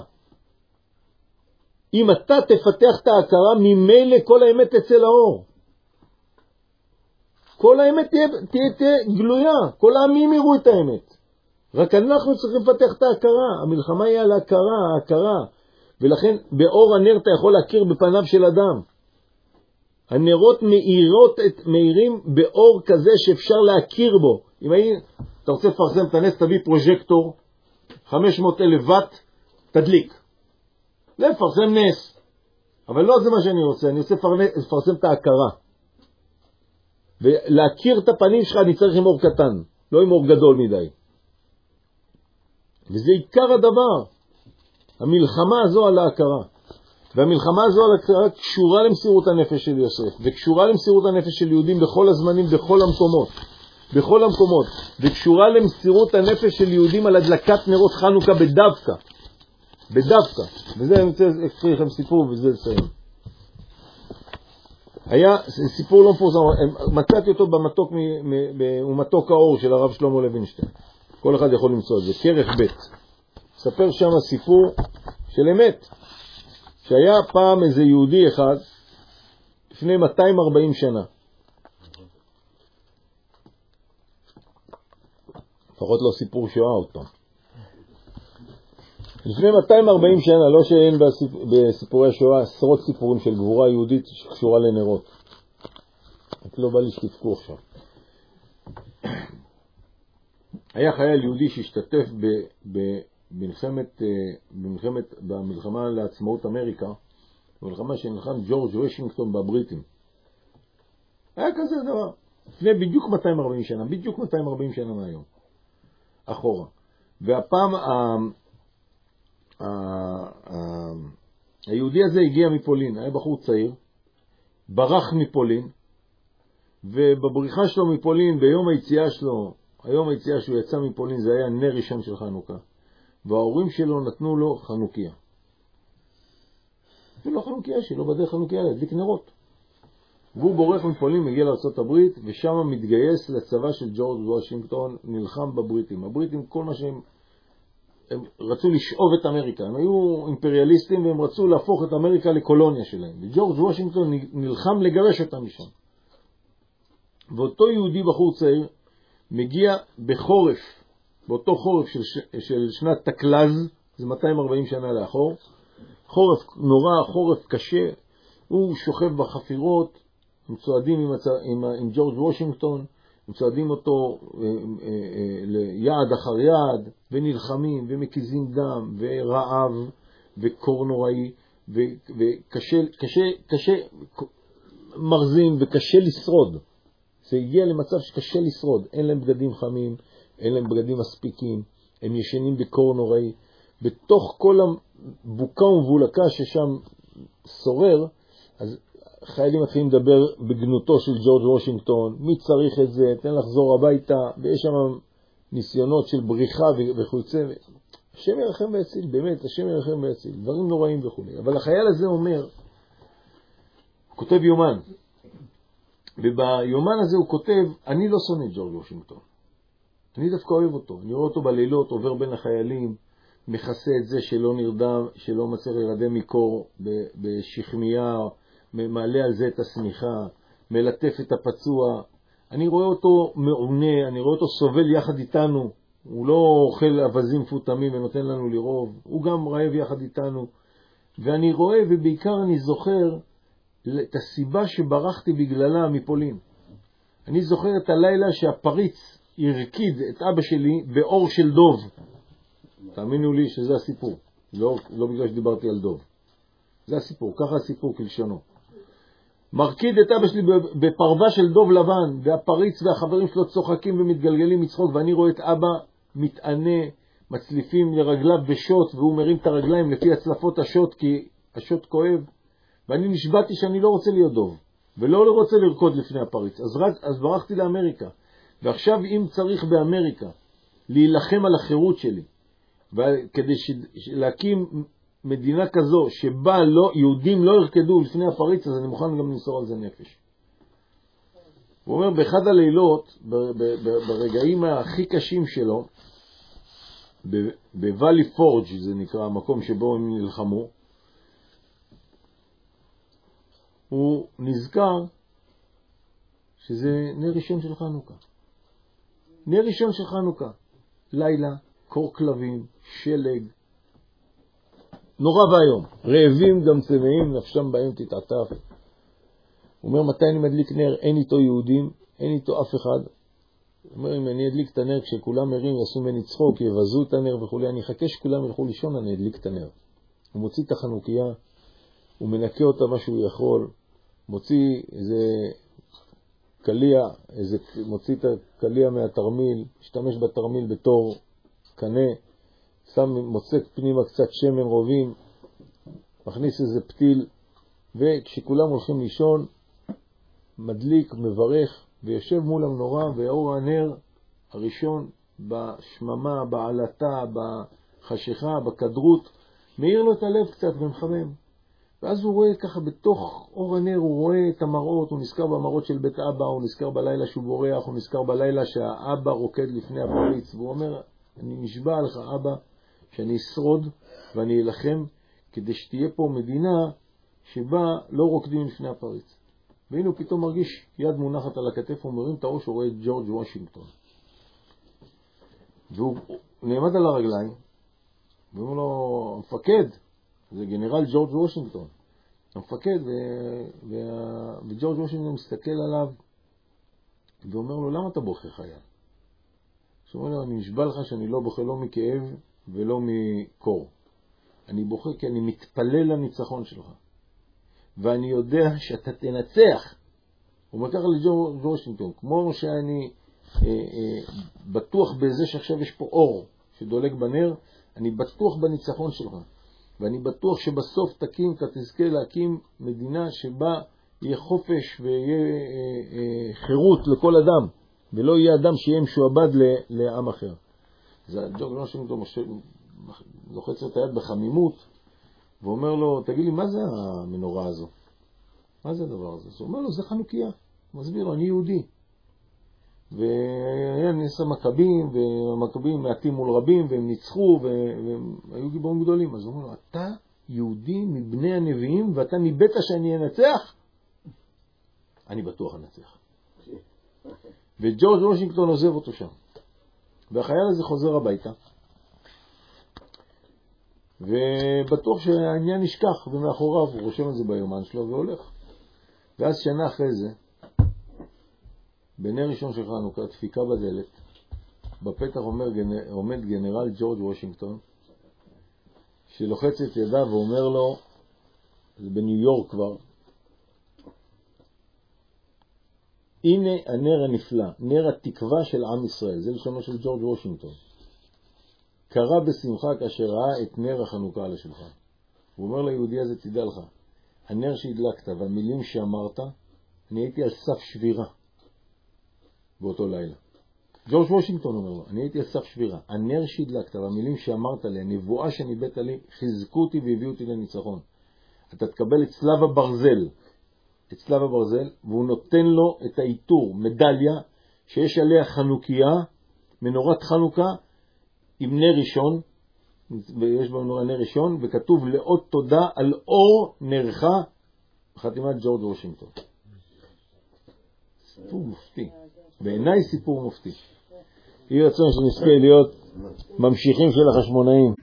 אם אתה תפתח את ההכרה, ממילא כל האמת תצא לאור. כל האמת תהיה גלויה. כל העמים יראו את האמת. רק אנחנו צריכים לפתח את ההכרה. המלחמה היא על ההכרה. ולכן באור הנר אתה יכול להכיר בפניו של אדם. הנרות מאירים באור כזה שאפשר להכיר בו. אם אתה רוצה לפרסם את הנס, תביא פרוז'קטור, 500,000 וט, תדליק. זה לפרסם נס. אבל לא זה מה שאני רוצה, אני רוצה לפרסם את ההכרה. ולהכיר את הפנים שלך אני צריך עם אור קטן, לא עם אור גדול מדי. וזה עיקר הדבר. המלחמה הזו על ההכרה. והמלחמה הזו על ההכרה קשורה למסירות הנפש של יוסף, וקשורה למסירות הנפש של יהודים בכל הזמנים, בכל המקומות, וקשורה למסירות הנפש של יהודים על הדלקת נרות חנוכה בדווקא. וזה אני רוצה להקריא לכם סיפור, וזה לסיים. היה סיפור לא מפורסם, מצאתי אותו במתוק האור של הרב שלמה לוינשטיין. כל אחד יכול למצוא את זה, כרך ב'. ספר שם סיפור של אמת. שהיה פעם איזה יהודי אחד, לפני 240 שנה. לפחות לא סיפור שואה אותו. לפני 240 שנה, לא שאין בסיפורי השואה עשרות סיפורים של גבורה יהודית שקשורה לנרות. רק לא בא לי שתפקו עכשיו. היה חייל יהודי שהשתתף במלחמה לעצמאות אמריקה, במלחמה שנלחם ג'ורג' וושינגטון בבריטים. היה כזה דבר. לפני בדיוק 240 שנה, בדיוק 240 שנה מהיום. אחורה. והפעם היהודי הזה הגיע מפולין, היה בחור צעיר, ברח מפולין, ובבריחה שלו מפולין, ביום היציאה שלו, היום היציאה שהוא יצא מפולין, זה היה נר ראשון של חנוכה. וההורים שלו נתנו לו חנוכיה. ולא חנוכיה שלו, בדרך חנוכיה להדליק נרות. והוא בורח מפולין, מגיע לארצות הברית, ושם מתגייס לצבא של ג'ורג' וושינגטון, נלחם בבריטים. הבריטים, כל מה שהם הם רצו לשאוב את אמריקה, הם היו אימפריאליסטים והם רצו להפוך את אמריקה לקולוניה שלהם. וג'ורג' וושינגטון נלחם לגרש אותם משם. ואותו יהודי בחור צעיר מגיע בחורף, באותו חורף של שנת תקלז, זה 240 שנה לאחור, חורף נורא, חורף קשה, הוא שוכב בחפירות, הם צועדים עם ג'ורג' וושינגטון, הם צועדים אותו ליעד אחר יעד, ונלחמים, ומקיזים דם, ורעב, וקור נוראי, וקשה, מרזים, וקשה לשרוד. זה הגיע למצב שקשה לשרוד. אין להם בגדים חמים, אין להם בגדים מספיקים, הם ישנים בקור נוראי. בתוך כל הבוקה ומבולקה ששם שורר, אז חיילים מתחילים לדבר בגנותו של ג'ורג' וושינגטון, מי צריך את זה, תן לחזור הביתה, ויש שם ניסיונות של בריחה וחוצה. השם ירחם ויציל, באמת, השם ירחם ויציל, דברים נוראים וכו'. אבל החייל הזה אומר, הוא כותב יומן, וביומן הזה הוא כותב, אני לא שונא את ג'ורג' וושינגטון, אני דווקא אוהב אותו, אני רואה אותו בלילות, עובר בין החיילים, מכסה את זה שלא נרדם, שלא מצליח להירדם מקור בשכמיה, מעלה על זה את השמיכה, מלטף את הפצוע. אני רואה אותו מעונה, אני רואה אותו סובל יחד איתנו, הוא לא אוכל אבזים מפותמים ונותן לנו לרוב, הוא גם רעב יחד איתנו. ואני רואה ובעיקר אני זוכר את הסיבה שברחתי בגללה מפולין. אני זוכר את הלילה שהפריץ הרקיד את אבא שלי באור של דוב. תאמינו לי שזה הסיפור, לא בגלל שדיברתי על דוב. זה הסיפור, ככה הסיפור כלשונו. מרקיד את אבא שלי בפרווה של דוב לבן, והפריץ והחברים שלו צוחקים ומתגלגלים מצחוק, ואני רואה את אבא מתענה, מצליפים לרגליו בשוט, והוא מרים את הרגליים לפי הצלפות השוט, כי השוט כואב. ואני נשבעתי שאני לא רוצה להיות דוב, ולא רוצה לרקוד לפני הפריץ. אז ברחתי לאמריקה. ועכשיו אם צריך באמריקה להילחם על החירות שלי, כדי להקים מדינה כזו שבה יהודים לא ירקדו לפני הפריץ, אז אני מוכן גם למסור על זה נפש. הוא אומר, באחד הלילות, ברגעים הכי קשים שלו, בוואלי פורג' זה נקרא, המקום שבו הם נלחמו, הוא נזכר שזה נר ראשון של חנוכה. נר ראשון של חנוכה. לילה, קור כלבים, שלג, נורא והיום. רעבים גם צמאים, נפשם בהם תתעטף. הוא אומר, מתי אני מדליק נר? אין איתו יהודים, אין איתו אף אחד. הוא אומר, אם אני אדליק את הנר, כשכולם מרים, יעשו ממני צחוק, יבזו את הנר וכו', אני אחכה שכולם ילכו לישון, אני אדליק את הנר. הוא מוציא את החנוכיה, הוא מנקה אותה מה שהוא יכול, מוציא איזה קליה, מוציא את הקליה מהתרמיל, משתמש בתרמיל בתור קנה, מוצק פנימה קצת שמן רובים, מכניס איזה פתיל, וכשכולם הולכים לישון, מדליק, מברך, ויושב מול המנורה, ואור הנר הראשון בשממה, בעלתה, בחשיכה, בכדרות, מאיר לו את הלב קצת ומחמם. ואז הוא רואה ככה בתוך אור הנר, הוא רואה את המראות, הוא נזכר במראות של בית אבא, הוא נזכר בלילה שהוא בורח, הוא נזכר בלילה שהאבא רוקד לפני הפריץ, והוא אומר, אני נשבע לך אבא, שאני אשרוד ואני אלחם, כדי שתהיה פה מדינה שבה לא רוקדים לפני הפריץ. והנה הוא פתאום מרגיש יד מונחת על הכתף, הוא מרים את הראש, הוא רואה את ג'ורג' וושינגטון. והוא נעמד על הרגליים, ואומר לו, המפקד, זה גנרל ג'ורג' וושינגטון. המפקד, וג'ורג' וושינגטון מסתכל עליו, ואומר לו, למה אתה בוכה חייל? הוא אומר לו, אני נשבע לך שאני לא בוכה לא מכאב ולא מקור. אני בוכה כי אני מתפלל לניצחון שלך. ואני יודע שאתה תנצח. הוא אומר ככה לג'ורג' וושינגטון, כמו שאני בטוח בזה שעכשיו יש פה אור שדולק בנר, אני בטוח בניצחון שלך. ואני בטוח שבסוף אתה תזכה להקים מדינה שבה יהיה חופש ויהיה חירות לכל אדם, ולא יהיה אדם שיהיה משועבד לעם אחר. זה ג'ורג' וושינגטון לוחץ את היד בחמימות, ואומר לו, תגיד לי, מה זה המנורה הזו? מה זה הדבר הזה? הוא אומר לו, זה חנוכיה. הוא מסביר לו, אני יהודי. והיה נס המכבים, והמכבים מעטים מול רבים, והם ניצחו, והם היו גיבורים גדולים. אז הוא אומר לו, אתה יהודי מבני הנביאים, ואתה ניבאת שאני אנצח? אני בטוח אנצח. וג'ורג' וושינגטון עוזב אותו שם. והחייל הזה חוזר הביתה. ובטוח שהעניין נשכח, ומאחוריו הוא רושם את זה ביומן שלו והולך. ואז שנה אחרי זה, בנר ראשון של חנוכה, דפיקה בדלת, בפתח עומד גנרל ג'ורג' וושינגטון, שלוחץ את ידיו ואומר לו, זה בניו יורק כבר, הנה הנר הנפלא, נר התקווה של עם ישראל. זה לשונו של ג'ורג' וושינגטון. קרא בשמחה כאשר ראה את נר החנוכה על השולחן. הוא אומר ליהודי הזה, תדע לך, הנר שהדלקת והמילים שאמרת, אני הייתי על סף שבירה באותו לילה. ג'ורג' וושינגטון אומר לו, אני הייתי על סף שבירה. הנר שהדלקת והמילים שאמרת לי, הנבואה שניבאת לי, חיזקו אותי והביאו אותי לניצחון. אתה תקבל את צלב הברזל, והוא נותן לו את העיטור, מדליה, שיש עליה חנוכיה, מנורת חנוכה, עם נר ראשון, ויש בה מנורה נר ראשון, וכתוב לאות תודה על אור נרך, חתימת ג'ורג' וושינגטון. סיפור מופתי. בעיניי סיפור מופתי. יהי רצון שנזכה להיות ממשיכים של החשמונאים.